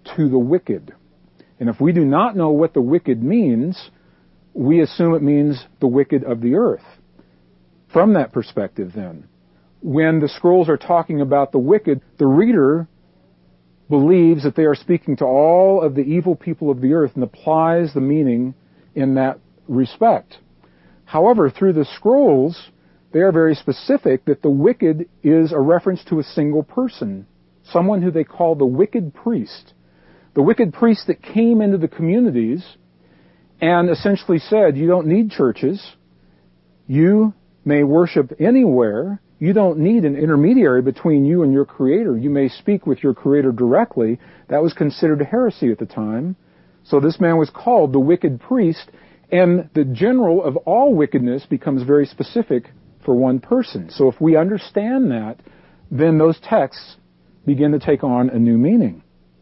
Speaker 1: to the wicked. And if we do not know what the wicked means, we assume it means the wicked of the earth. From that perspective, then, when the scrolls are talking about the wicked, the reader believes that they are speaking to all of the evil people of the earth and applies the meaning in that respect. However, through the scrolls, they are very specific that the wicked is a reference to a single person, someone who they call the wicked priest. The wicked priest that came into the communities and essentially said, you don't need churches, you may worship anywhere, you don't need an intermediary between you and your Creator. You may speak with your Creator directly. That was considered heresy at the time. So this man was called the wicked priest, and the general of all wickedness becomes very specific for one person. So if we understand that, then those texts begin to take on a new meaning.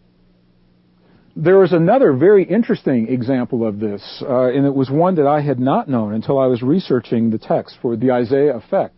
Speaker 1: There is another very interesting example of this, uh, and it was one that I had not known until I was researching the text for the Isaiah effect.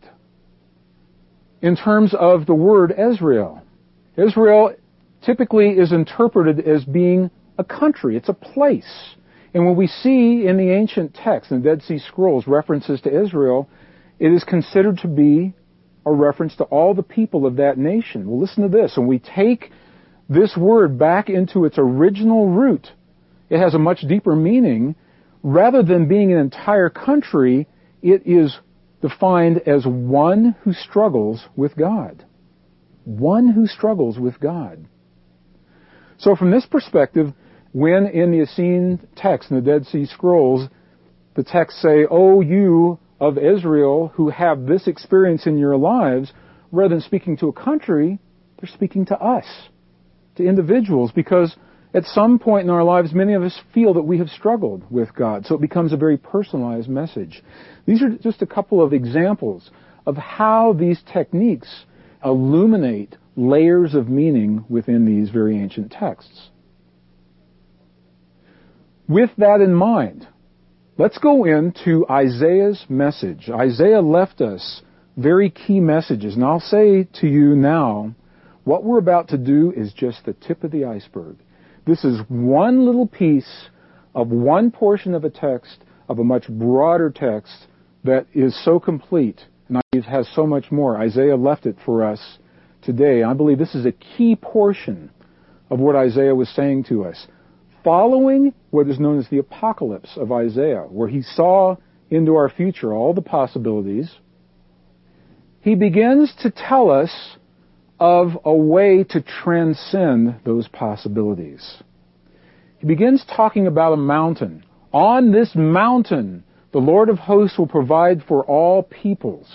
Speaker 1: In terms of the word Israel. Israel typically is interpreted as being a country. It's a place. And when we see in the ancient text, in the Dead Sea Scrolls, references to Israel, it is considered to be a reference to all the people of that nation. Well, listen to this. When we take this word back into its original root, it has a much deeper meaning. Rather than being an entire country, it is defined as one who struggles with God. One who struggles with God. So from this perspective, when in the Essene text, in the Dead Sea Scrolls, the texts say, "O you of Israel who have this experience in your lives," rather than speaking to a country, they're speaking to us, to individuals, because at some point in our lives, many of us feel that we have struggled with God. So it becomes a very personalized message. These are just a couple of examples of how these techniques illuminate layers of meaning within these very ancient texts. With that in mind, let's go into Isaiah's message. Isaiah left us very key messages, and I'll say to you now, what we're about to do is just the tip of the iceberg. This is one little piece of one portion of a text, of a much broader text that is so complete, and it has so much more. Isaiah left it for us today. I believe this is a key portion of what Isaiah was saying to us. Following what is known as the apocalypse of Isaiah, where he saw into our future all the possibilities, he begins to tell us of a way to transcend those possibilities. He begins talking about a mountain. On this mountain, the Lord of hosts will provide for all peoples.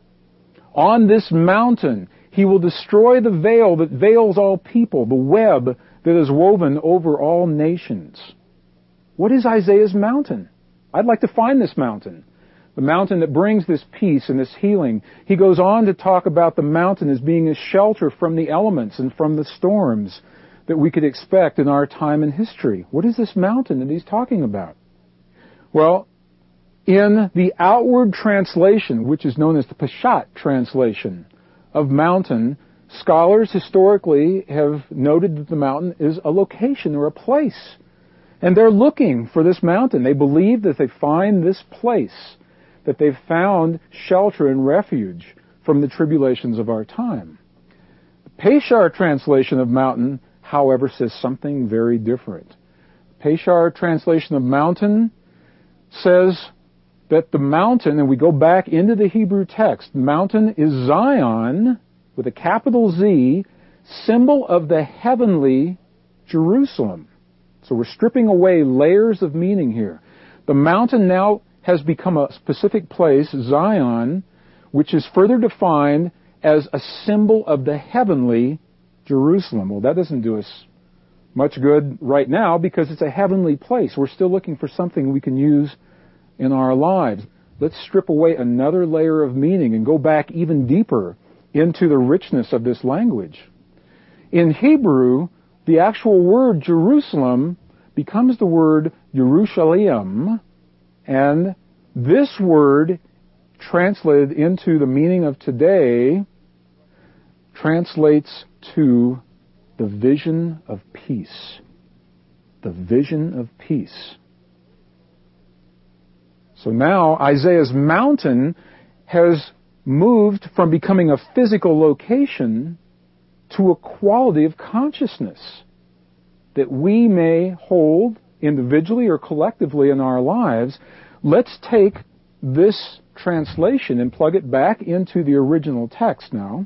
Speaker 1: On this mountain, he will destroy the veil that veils all people, the web that is woven over all nations. What is Isaiah's mountain? I'd like to find this mountain. The mountain that brings this peace and this healing. He goes on to talk about the mountain as being a shelter from the elements and from the storms that we could expect in our time in history. What is this mountain that he's talking about? Well, in the outward translation, which is known as the Peshat translation of mountain, scholars historically have noted that the mountain is a location or a place. And they're looking for this mountain. They believe that they find this place, that they've found shelter and refuge from the tribulations of our time. The Peshar translation of mountain, however, says something very different. The Peshar translation of mountain says that the mountain, and we go back into the Hebrew text, mountain is Zion, with a capital Z, symbol of the heavenly Jerusalem. So we're stripping away layers of meaning here. The mountain now has become a specific place, Zion, which is further defined as a symbol of the heavenly Jerusalem. Well, that doesn't do us much good right now because it's a heavenly place. We're still looking for something we can use in our lives. Let's strip away another layer of meaning and go back even deeper into the richness of this language. In Hebrew, the actual word Jerusalem becomes the word Yerushalayim, and this word, translated into the meaning of today, translates to the vision of peace. The vision of peace. So now Isaiah's mountain has moved from becoming a physical location to a quality of consciousness that we may hold individually or collectively in our lives. Let's take this translation and plug it back into the original text now.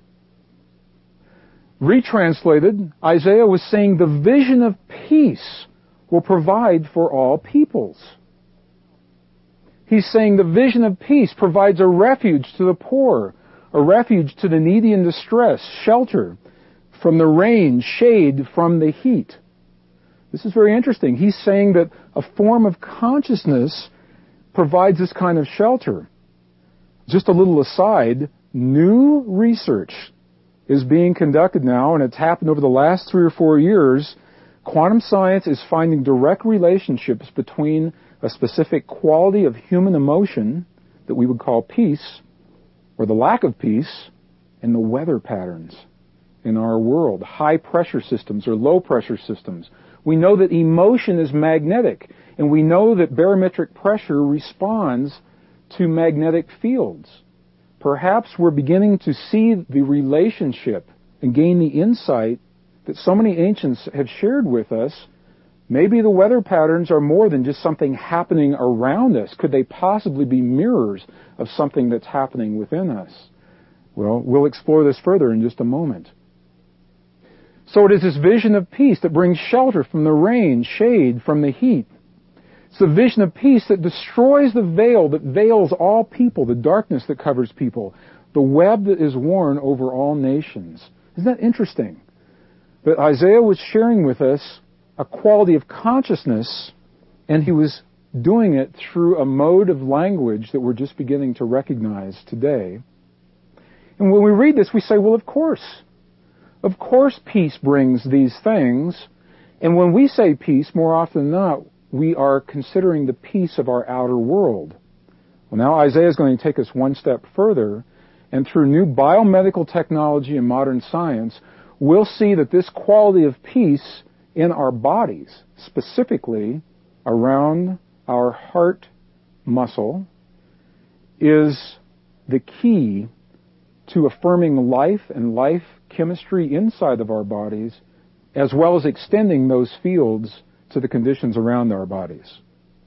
Speaker 1: Retranslated, Isaiah was saying the vision of peace will provide for all peoples. He's saying the vision of peace provides a refuge to the poor, a refuge to the needy in distress, shelter from the rain, shade from the heat. This is very interesting. He's saying that a form of consciousness provides this kind of shelter. Just a little aside, new research is being conducted now, and it's happened over the last three or four years. Quantum science is finding direct relationships between a specific quality of human emotion that we would call peace, or the lack of peace, and the weather patterns in our world, high pressure systems or low pressure systems. We know that emotion is magnetic, and we know that barometric pressure responds to magnetic fields. Perhaps we're beginning to see the relationship and gain the insight that so many ancients have shared with us. Maybe the weather patterns are more than just something happening around us. Could they possibly be mirrors of something that's happening within us? Well, we'll explore this further in just a moment. So it is this vision of peace that brings shelter from the rain, shade from the heat. It's the vision of peace that destroys the veil that veils all people, the darkness that covers people, the web that is worn over all nations. Isn't that interesting? That Isaiah was sharing with us a quality of consciousness, and he was doing it through a mode of language that we're just beginning to recognize today. And when we read this, we say, well, of course. Of course peace brings these things. And when we say peace, more often than not, we are considering the peace of our outer world. Well, now Isaiah is going to take us one step further, and through new biomedical technology and modern science, we'll see that this quality of peace in our bodies, specifically around our heart muscle, is the key to affirming life and life chemistry inside of our bodies, as well as extending those fields to the conditions around our bodies.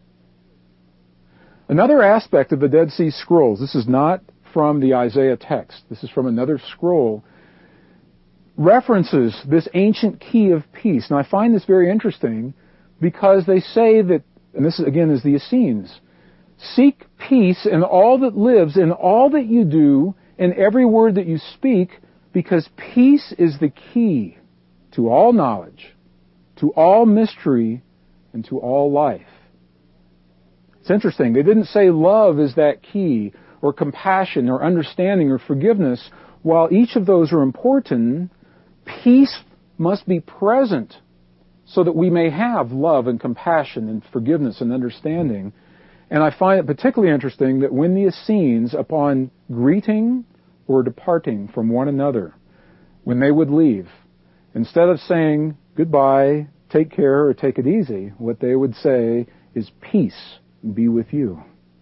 Speaker 1: Another aspect of the Dead Sea Scrolls, this is not from the Isaiah text, this is from another scroll, references this ancient key of peace. And I find this very interesting because they say that, and this again is the Essenes, seek peace in all that lives, in all that you do, in every word that you speak, because peace is the key to all knowledge, to all mystery, and to all life. It's interesting. They didn't say love is that key, or compassion, or understanding, or forgiveness. While each of those are important, peace must be present so that we may have love and compassion and forgiveness and understanding. And I find it particularly interesting that when the Essenes, upon greeting or departing from one another, when they would leave, instead of saying goodbye, take care, or take it easy, what they would say is peace be with you.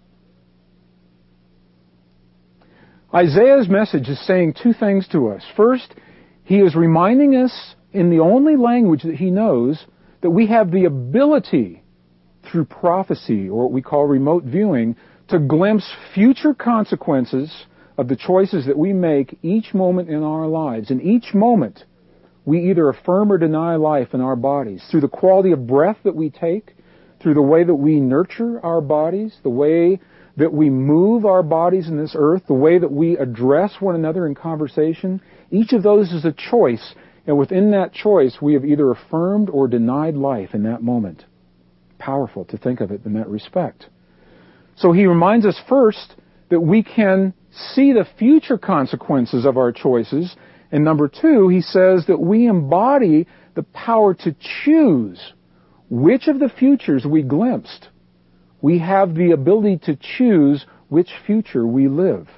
Speaker 1: Isaiah's message is saying two things to us. First, he is reminding us in the only language that he knows that we have the ability through prophecy, or what we call remote viewing, to glimpse future consequences of the choices that we make each moment in our lives. In each moment, we either affirm or deny life in our bodies through the quality of breath that we take, through the way that we nurture our bodies, the way that we move our bodies in this earth, the way that we address one another in conversation. Each of those is a choice, and within that choice, we have either affirmed or denied life in that moment. Powerful to think of it in that respect. So he reminds us first that we can see the future consequences of our choices, and number two, he says that we embody the power to choose which of the futures we glimpsed. We have the ability to choose which future we live.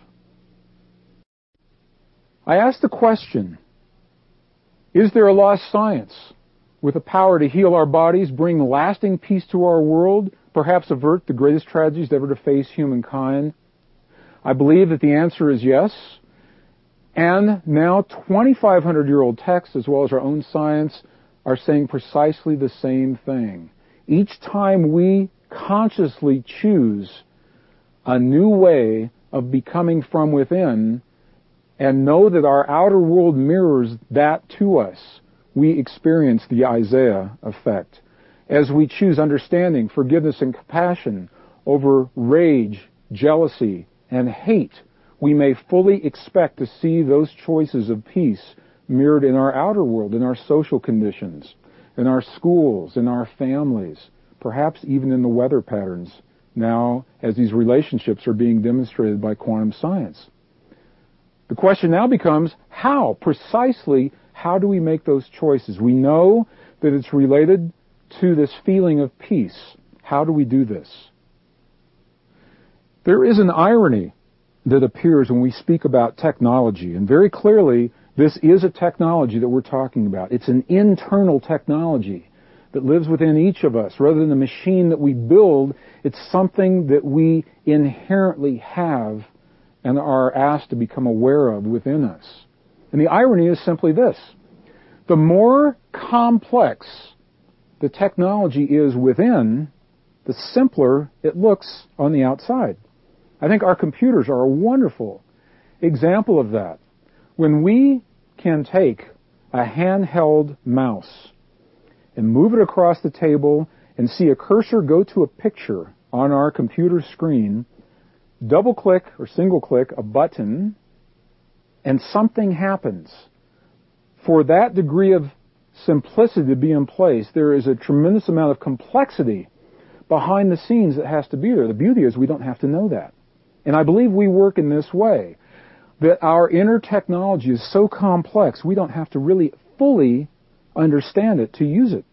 Speaker 1: I asked the question, is there a lost science? with the power to heal our bodies, bring lasting peace to our world, perhaps avert the greatest tragedies ever to face humankind? I believe that the answer is yes. And now twenty-five hundred year old texts, as well as our own science, are saying precisely the same thing. Each time we consciously choose a new way of becoming from within and know that our outer world mirrors that to us, we experience the Isaiah effect. As we choose understanding, forgiveness, and compassion over rage, jealousy, and hate, we may fully expect to see those choices of peace mirrored in our outer world, in our social conditions, in our schools, in our families, perhaps even in the weather patterns now as these relationships are being demonstrated by quantum science. The question now becomes, how? Precisely, how do we make those choices? We know that it's related to this feeling of peace. How do we do this? There is an irony that appears when we speak about technology, and very clearly, this is a technology that we're talking about. It's an internal technology that lives within each of us. Rather than a machine that we build, it's something that we inherently have and are asked to become aware of within us. And the irony is simply this. The more complex the technology is within, the simpler it looks on the outside. I think our computers are a wonderful example of that. When we can take a handheld mouse and move it across the table and see a cursor go to a picture on our computer screen, double click or single click a button, and something happens. For that degree of simplicity to be in place, there is a tremendous amount of complexity behind the scenes that has to be there. The beauty is we don't have to know that. And I believe we work in this way, that our inner technology is so complex we don't have to really fully understand it to use it.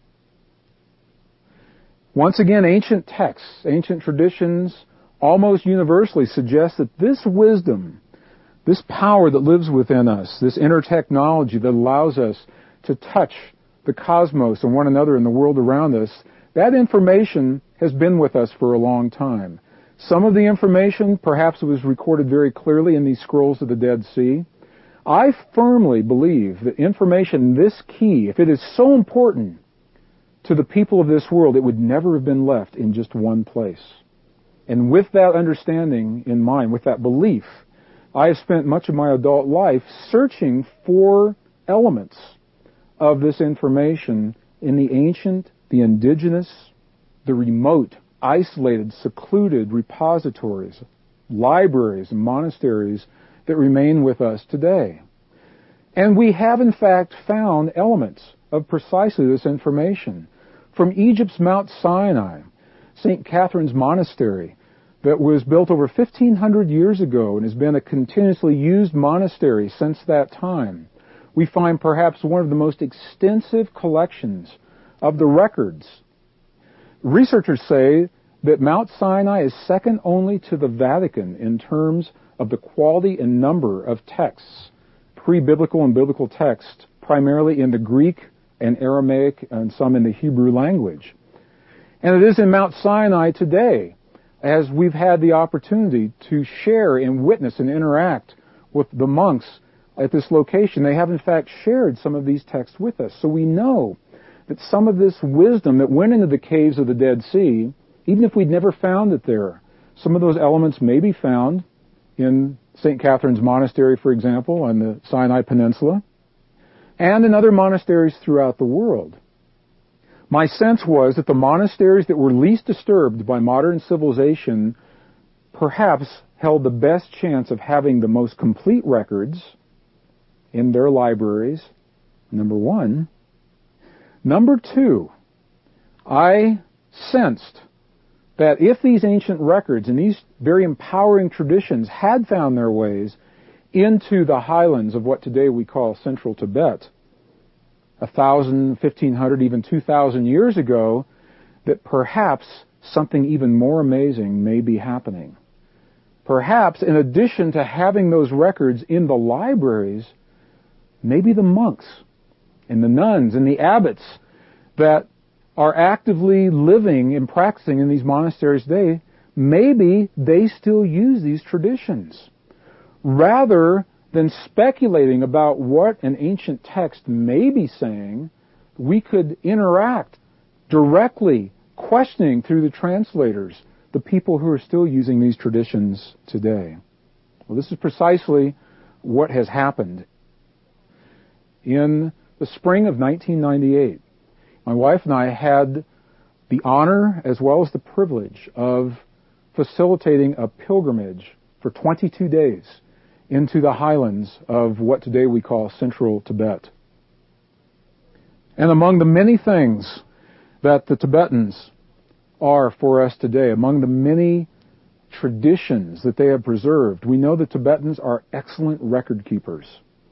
Speaker 1: Once again, ancient texts, ancient traditions, almost universally suggest that this wisdom, this power that lives within us, this inner technology that allows us to touch the cosmos and one another in the world around us, that information has been with us for a long time. Some of the information perhaps was recorded very clearly in these scrolls of the Dead Sea. I firmly believe that information this key, if it is so important to the people of this world, it would never have been left in just one place. And with that understanding in mind, with that belief, I have spent much of my adult life searching for elements of this information in the ancient, the indigenous, the remote, isolated, secluded repositories, libraries, and monasteries that remain with us today. And we have in fact found elements of precisely this information. From Egypt's Mount Sinai, Saint Catherine's Monastery, that was built over fifteen hundred years ago and has been a continuously used monastery since that time, we find perhaps one of the most extensive collections of the records. Researchers say that Mount Sinai is second only to the Vatican in terms of the quality and number of texts, pre-biblical and biblical texts, primarily in the Greek and Aramaic and some in the Hebrew language. And it is in Mount Sinai today, as we've had the opportunity to share and witness and interact with the monks at this location. They have in fact shared some of these texts with us. So we know that some of this wisdom that went into the caves of the Dead Sea, even if we'd never found it there, some of those elements may be found in Saint Catherine's Monastery, for example, on the Sinai Peninsula, and in other monasteries throughout the world. My sense was that the monasteries that were least disturbed by modern civilization perhaps held the best chance of having the most complete records in their libraries, number one. Number two, I sensed that if these ancient records and these very empowering traditions had found their ways into the highlands of what today we call central Tibet, a thousand, fifteen hundred, even two thousand years ago, that perhaps something even more amazing may be happening. Perhaps, in addition to having those records in the libraries, maybe the monks and the nuns and the abbots that are actively living and practicing in these monasteries today, maybe they still use these traditions. Rather than speculating about what an ancient text may be saying, we could interact directly, questioning through the translators, the people who are still using these traditions today. Well, this is precisely what has happened. In the spring of nineteen ninety-eight, my wife and I had the honor as well as the privilege of facilitating a pilgrimage for twenty-two days into the highlands of what today we call Central Tibet. And among the many things that the Tibetans are for us today, among the many traditions that they have preserved, we know the Tibetans are excellent record keepers.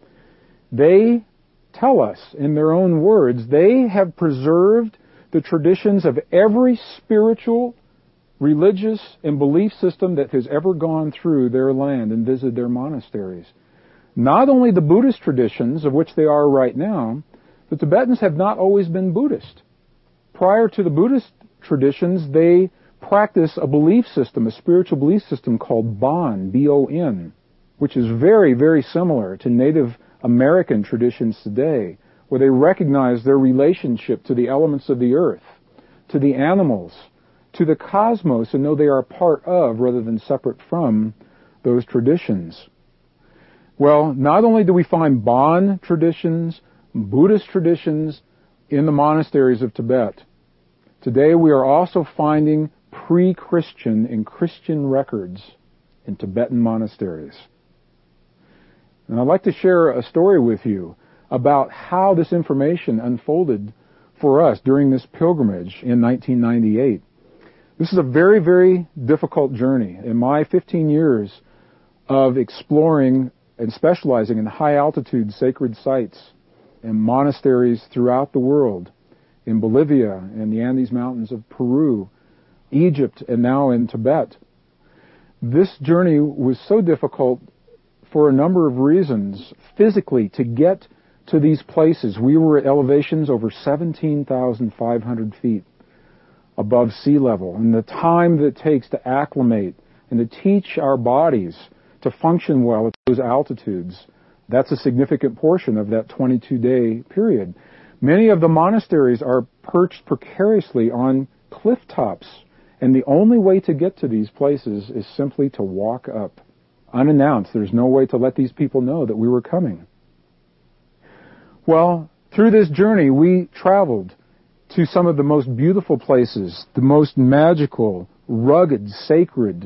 Speaker 1: They tell us, in their own words, they have preserved the traditions of every spiritual, religious, and belief system that has ever gone through their land and visited their monasteries. Not only the Buddhist traditions, of which they are right now, the Tibetans have not always been Buddhist. Prior to the Buddhist traditions, they practice a belief system, a spiritual belief system called Bon, B O N, which is very, very similar to Native American traditions today, where they recognize their relationship to the elements of the earth, to the animals, to the cosmos, and know they are part of, rather than separate from, those traditions. Well, not only do we find Bon traditions, Buddhist traditions in the monasteries of Tibet, today we are also finding pre-Christian and Christian records in Tibetan monasteries. And I'd like to share a story with you about how this information unfolded for us during this pilgrimage in nineteen ninety-eight. This is a very, very difficult journey. In my fifteen years of exploring and specializing in high-altitude sacred sites and monasteries throughout the world, in Bolivia and the Andes Mountains of Peru, Egypt, and now in Tibet, this journey was so difficult for a number of reasons. Physically, to get to these places, we were at elevations over seventeen thousand five hundred feet above sea level, and the time that it takes to acclimate and to teach our bodies to function well at those altitudes, that's a significant portion of that twenty-two day period. Many of the monasteries are perched precariously on cliff tops, and the only way to get to these places is simply to walk up. Unannounced. There's no way to let these people know that we were coming. Well, through this journey, we traveled to some of the most beautiful places, the most magical, rugged, sacred,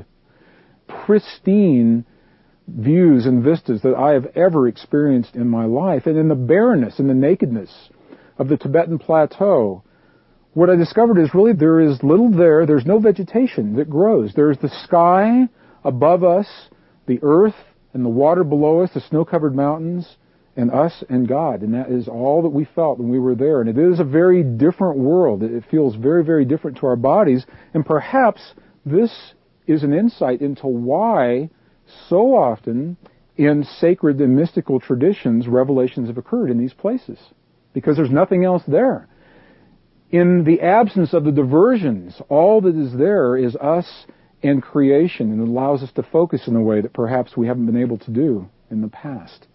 Speaker 1: pristine views and vistas that I have ever experienced in my life. And in the barrenness and the nakedness of the Tibetan plateau, what I discovered is really there is little there. There's no vegetation that grows. There's the sky above us, the earth and the water below us, the snow-covered mountains, and us and God. And that is all that we felt when we were there. And it is a very different world. It feels very, very different to our bodies. And perhaps this is an insight into why so often in sacred and mystical traditions, revelations have occurred in these places. Because there's nothing else there. In the absence of the diversions, all that is there is us and creation, and it allows us to focus in a way that perhaps we haven't been able to do in the past.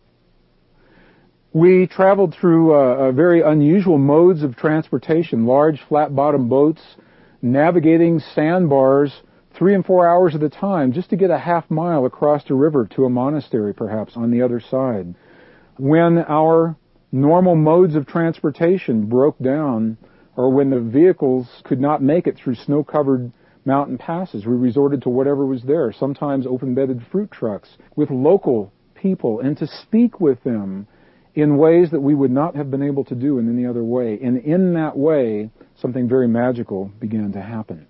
Speaker 1: We traveled through uh, uh, very unusual modes of transportation, large flat-bottom boats, navigating sandbars three and four hours at a time just to get a half mile across the river to a monastery perhaps on the other side. When our normal modes of transportation broke down, or when the vehicles could not make it through snow-covered mountain passes, we resorted to whatever was there, sometimes open-bedded fruit trucks with local people, and to speak with them in ways that we would not have been able to do in any other way. And in that way, something very magical began to happen.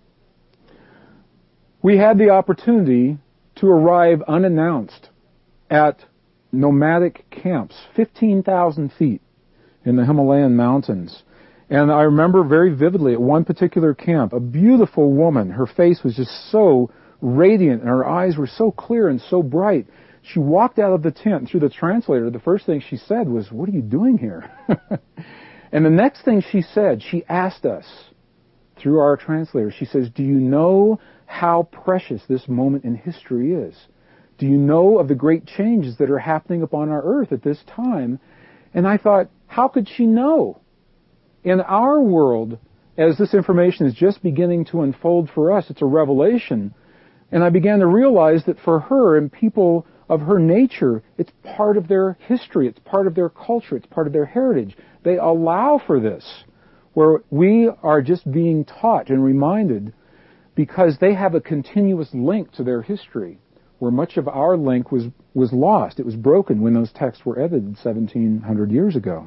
Speaker 1: We had the opportunity to arrive unannounced at nomadic camps, fifteen thousand feet in the Himalayan mountains. And I remember very vividly at one particular camp, a beautiful woman. Her face was just so radiant, and her eyes were so clear and so bright. She walked out of the tent, and through the translator, the first thing she said was, "What are you doing here?" And the next thing she said, she asked us, through our translator, she says, do you know how precious this moment in history is? Do you know of the great changes that are happening upon our earth at this time? And I thought, how could she know? In our world, as this information is just beginning to unfold for us, it's a revelation. And I began to realize that for her and people of her nature, it's part of their history, it's part of their culture, it's part of their heritage. They allow for this, where we are just being taught and reminded because they have a continuous link to their history, where much of our link was, was lost. It was broken when those texts were edited seventeen hundred years ago.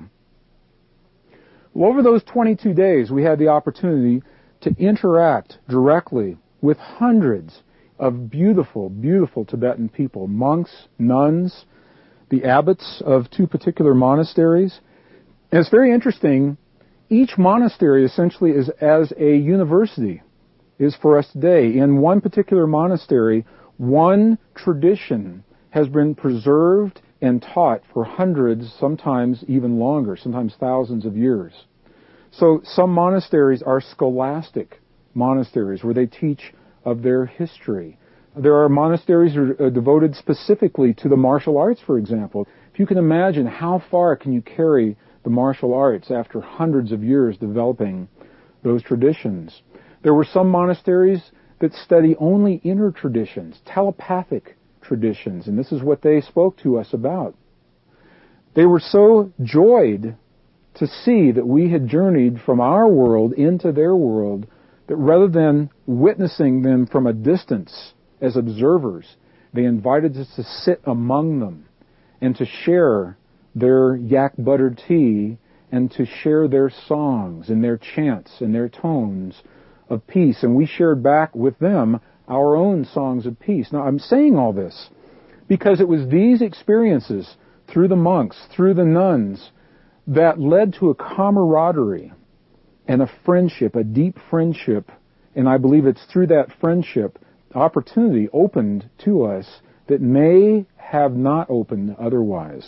Speaker 1: Well, over those twenty-two days, we had the opportunity to interact directly with hundreds of beautiful, beautiful Tibetan people, monks, nuns, the abbots of two particular monasteries. And it's very interesting. Each monastery essentially is as a university is for us today. In one particular monastery, one tradition has been preserved and taught for hundreds, sometimes even longer, sometimes thousands of years. So some monasteries are scholastic monasteries where they teach of their history. There are monasteries that are devoted specifically to the martial arts, for example. If you can imagine, how far can you carry the martial arts after hundreds of years developing those traditions? There were some monasteries that study only inner traditions, telepathic traditions, and this is what they spoke to us about. They were so joyed to see that we had journeyed from our world into their world that rather than witnessing them from a distance as observers, they invited us to sit among them and to share their yak butter tea and to share their songs and their chants and their tones of peace. And we shared back with them our own songs of peace. Now, I'm saying all this because it was these experiences through the monks, through the nuns, that led to a camaraderie and a friendship, a deep friendship. And I believe it's through that friendship opportunity opened to us that may have not opened otherwise.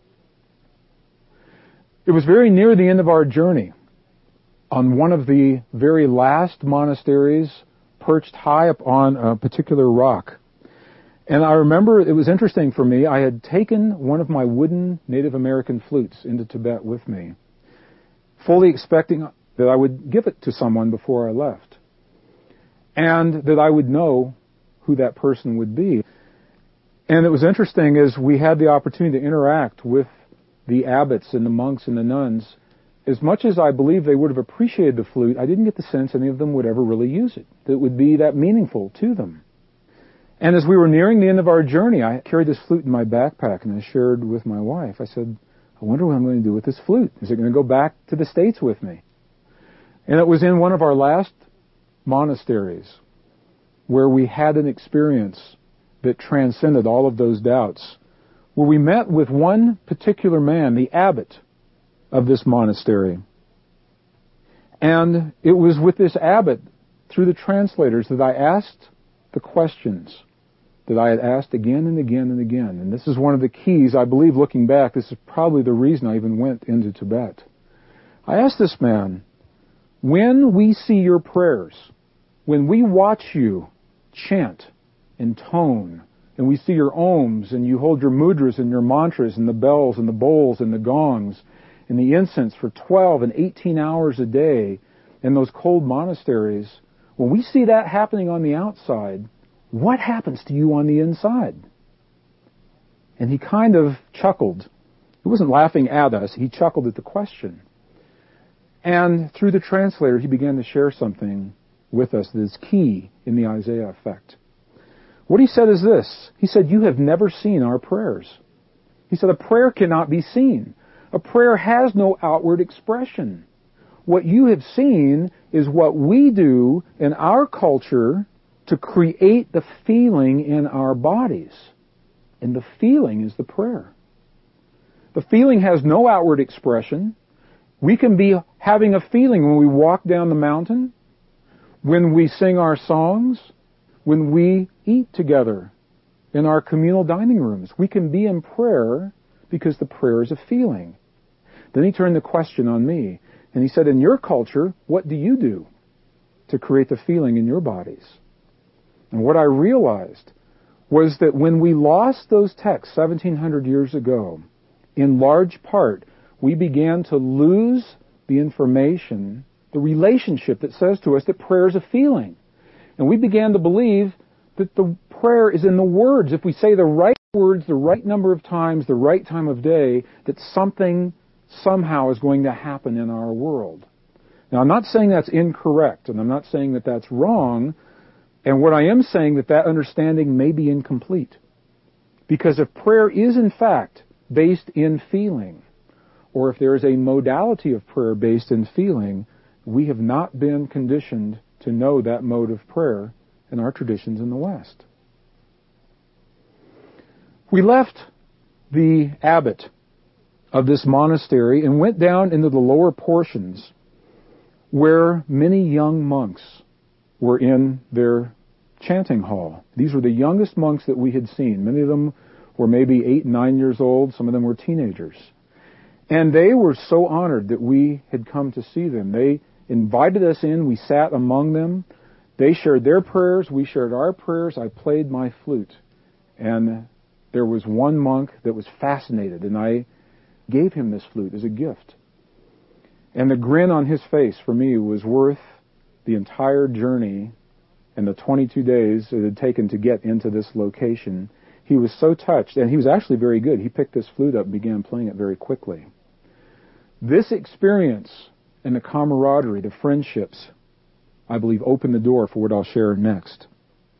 Speaker 1: It was very near the end of our journey, on one of the very last monasteries, perched high up on a particular rock. And I remember it was interesting for me. I had taken one of my wooden Native American flutes into Tibet with me, fully expecting that I would give it to someone before I left, and that I would know who that person would be. And it was interesting as we had the opportunity to interact with the abbots and the monks and the nuns. As much as I believe they would have appreciated the flute, I didn't get the sense any of them would ever really use it, that it would be that meaningful to them. And as we were nearing the end of our journey, I carried this flute in my backpack, and I shared with my wife. I said, I wonder what I'm going to do with this flute. Is it going to go back to the States with me? And it was in one of our last monasteries where we had an experience that transcended all of those doubts, where we met with one particular man, the abbot of this monastery. And it was with this abbot, through the translators, that I asked the questions that I had asked again and again and again. And this is one of the keys, I believe, looking back, this is probably the reason I even went into Tibet. I asked this man, when we see your prayers, when we watch you chant and tone, and we see your ohms, and you hold your mudras and your mantras and the bells and the bowls and the gongs and the incense for twelve and eighteen hours a day in those cold monasteries, when we see that happening on the outside, what happens to you on the inside? And he kind of chuckled. He wasn't laughing at us. He chuckled at the question. And through the translator, he began to share something with us that is key in the Isaiah effect. What he said is this. He said, you have never seen our prayers. He said, a prayer cannot be seen. A prayer has no outward expression. What you have seen is what we do in our culture to create the feeling in our bodies. And the feeling is the prayer. The feeling has no outward expression. We can be having a feeling when we walk down the mountain, when we sing our songs, when we eat together in our communal dining rooms. We can be in prayer because the prayer is a feeling. Then he turned the question on me, and he said, in your culture, what do you do to create the feeling in your bodies? And what I realized was that when we lost those texts seventeen hundred years ago, in large part, we began to lose the information, the relationship that says to us that prayer is a feeling. And we began to believe that the prayer is in the words. If we say the right words, the right number of times, the right time of day, that something somehow is going to happen in our world. Now, I'm not saying that's incorrect, and I'm not saying that that's wrong, and what I am saying that that understanding may be incomplete. Because if prayer is in fact based in feeling, or if there is a modality of prayer based in feeling, we have not been conditioned to know that mode of prayer in our traditions in the West. We left the abbot of this monastery and went down into the lower portions where many young monks were in their chanting hall. These were the youngest monks that we had seen. Many of them were maybe eight, nine years old. Some of them were teenagers. And they were so honored that we had come to see them. They invited us in. We sat among them. They shared their prayers. We shared our prayers. I played my flute. And there was one monk that was fascinated, and I gave him this flute as a gift. And the grin on his face for me was worth the entire journey and the twenty-two days it had taken to get into this location. He was so touched, and he was actually very good. He picked this flute up and began playing it very quickly. This experience and the camaraderie, the friendships, I believe, opened the door for what I'll share next.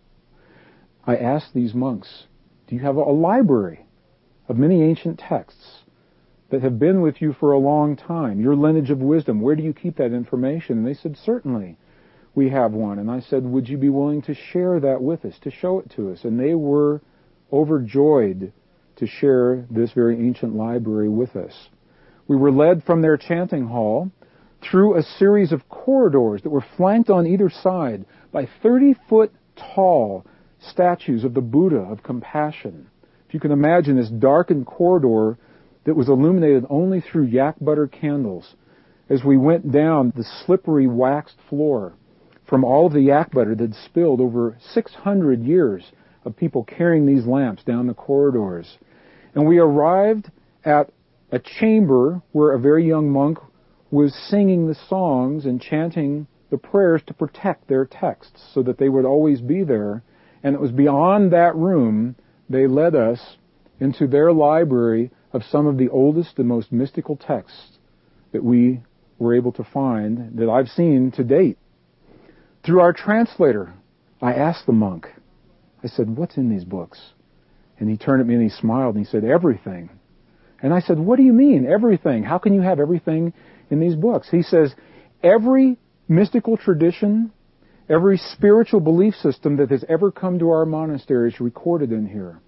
Speaker 1: I asked these monks, do you have a library of many ancient texts that have been with you for a long time? Your lineage of wisdom, where do you keep that information? And they said, certainly, we have one. And I said, would you be willing to share that with us, to show it to us? And they were overjoyed to share this very ancient library with us. We were led from their chanting hall through a series of corridors that were flanked on either side by thirty-foot tall statues of the Buddha of compassion. If you can imagine this darkened corridor that was illuminated only through yak butter candles. As we went down the slippery waxed floor from all of the yak butter that had spilled over six hundred years of people carrying these lamps down the corridors. And we arrived at a chamber where a very young monk was singing the songs and chanting the prayers to protect their texts so that they would always be there. And it was beyond that room they led us into their library of some of the oldest and most mystical texts that we were able to find that I've seen to date. Through our translator, I asked the monk, I said, what's in these books? And he turned at me and he smiled and he said, everything. And I said, what do you mean, everything? How can you have everything in these books? He says, every mystical tradition, every spiritual belief system that has ever come to our monastery is recorded in here.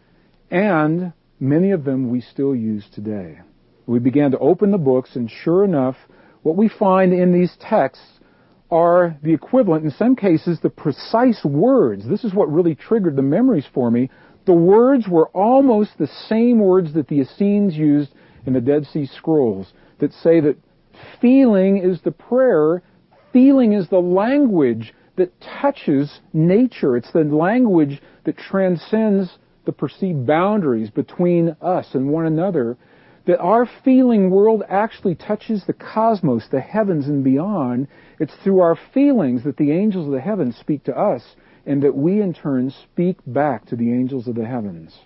Speaker 1: And many of them we still use today. We began to open the books, and sure enough, what we find in these texts are the equivalent, in some cases, the precise words. This is what really triggered the memories for me. The words were almost the same words that the Essenes used in the Dead Sea Scrolls that say that feeling is the prayer, feeling is the language that touches nature. It's the language that transcends the perceived boundaries between us and one another, that our feeling world actually touches the cosmos, the heavens and beyond. It's through our feelings that the angels of the heavens speak to us, and that we in turn speak back to the angels of the heavens,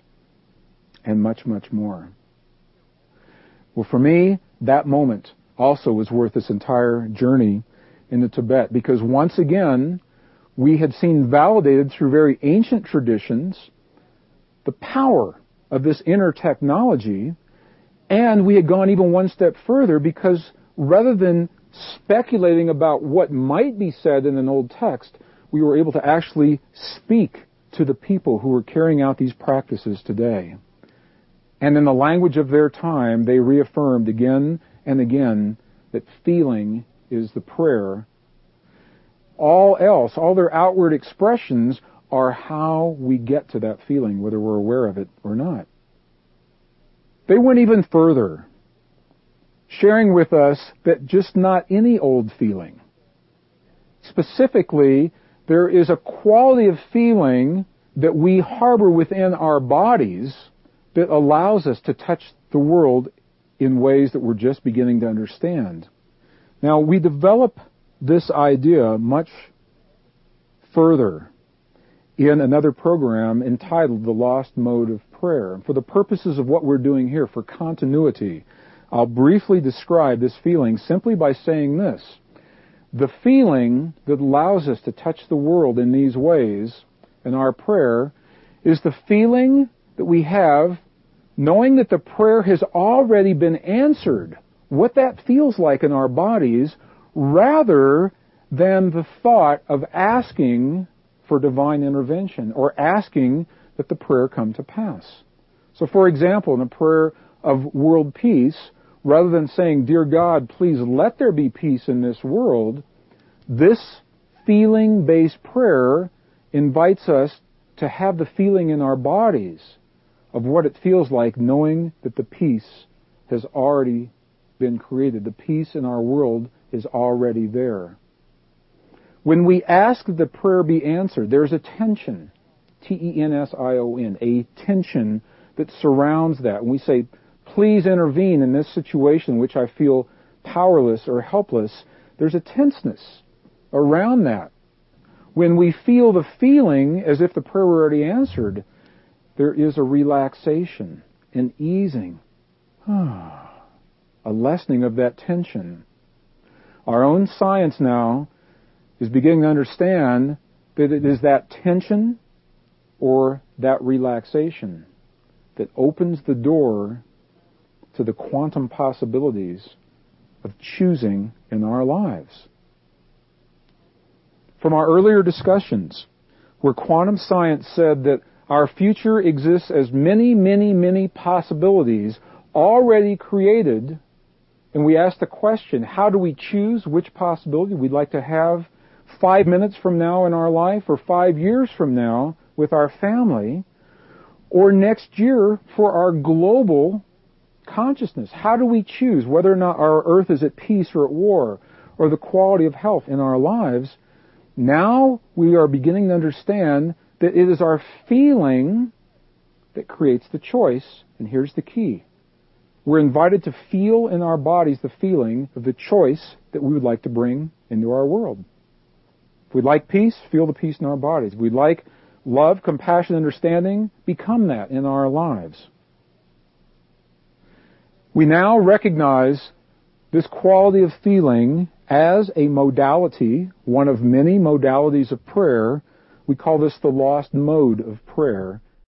Speaker 1: and much, much more. Well, for me, that moment also was worth this entire journey into Tibet, because once again, we had seen validated through very ancient traditions the power of this inner technology, and we had gone even one step further, because rather than speculating about what might be said in an old text, we were able to actually speak to the people who were carrying out these practices today. And in the language of their time, they reaffirmed again and again that feeling is the prayer. All else, all their outward expressions are how we get to that feeling, whether we're aware of it or not. They went even further. sharing with us that just not any old feeling. Specifically, there is a quality of feeling that we harbor within our bodies that allows us to touch the world in ways that we're just beginning to understand. Now, we develop this idea much further in another program entitled The Lost Mode of Prayer. For the purposes of what we're doing here, for continuity, I'll briefly describe this feeling simply by saying this. The feeling that allows us to touch the world in these ways in our prayer is the feeling that we have knowing that the prayer has already been answered, what that feels like in our bodies, rather than the thought of asking for divine intervention or asking that the prayer come to pass. So, for example, in a prayer of world peace, rather than saying, "Dear God, please let there be peace in this world," this feeling-based prayer invites us to have the feeling in our bodies of what it feels like knowing that the peace has already been created. The peace in our world is already there. When we ask that the prayer be answered, there's a tension, T E N S I O N, a tension that surrounds that. When we say, "Please intervene in this situation in which I feel powerless or helpless," there's a tenseness around that. When we feel the feeling as if the prayer were already answered, there is a relaxation, an easing, a lessening of that tension. Our own science now is beginning to understand that it is that tension or that relaxation that opens the door to the quantum possibilities of choosing in our lives. From our earlier discussions, where quantum science said that our future exists as many, many, many possibilities already created, and we asked the question, how do we choose which possibility we'd like to have five minutes from now in our life, or five years from now with our family, or next year for our global consciousness? How do we choose whether or not our earth is at peace or at war, or the quality of health in our lives? Now we are beginning to understand that it is our feeling that creates the choice, and here's the key. We're invited to feel in our bodies the feeling of the choice that we would like to bring into our world. If we'd like peace, feel the peace in our bodies. If we'd like love, compassion, understanding, become that in our lives. We now recognize this quality of feeling as a modality, one of many modalities of prayer. We call this the lost mode of prayer.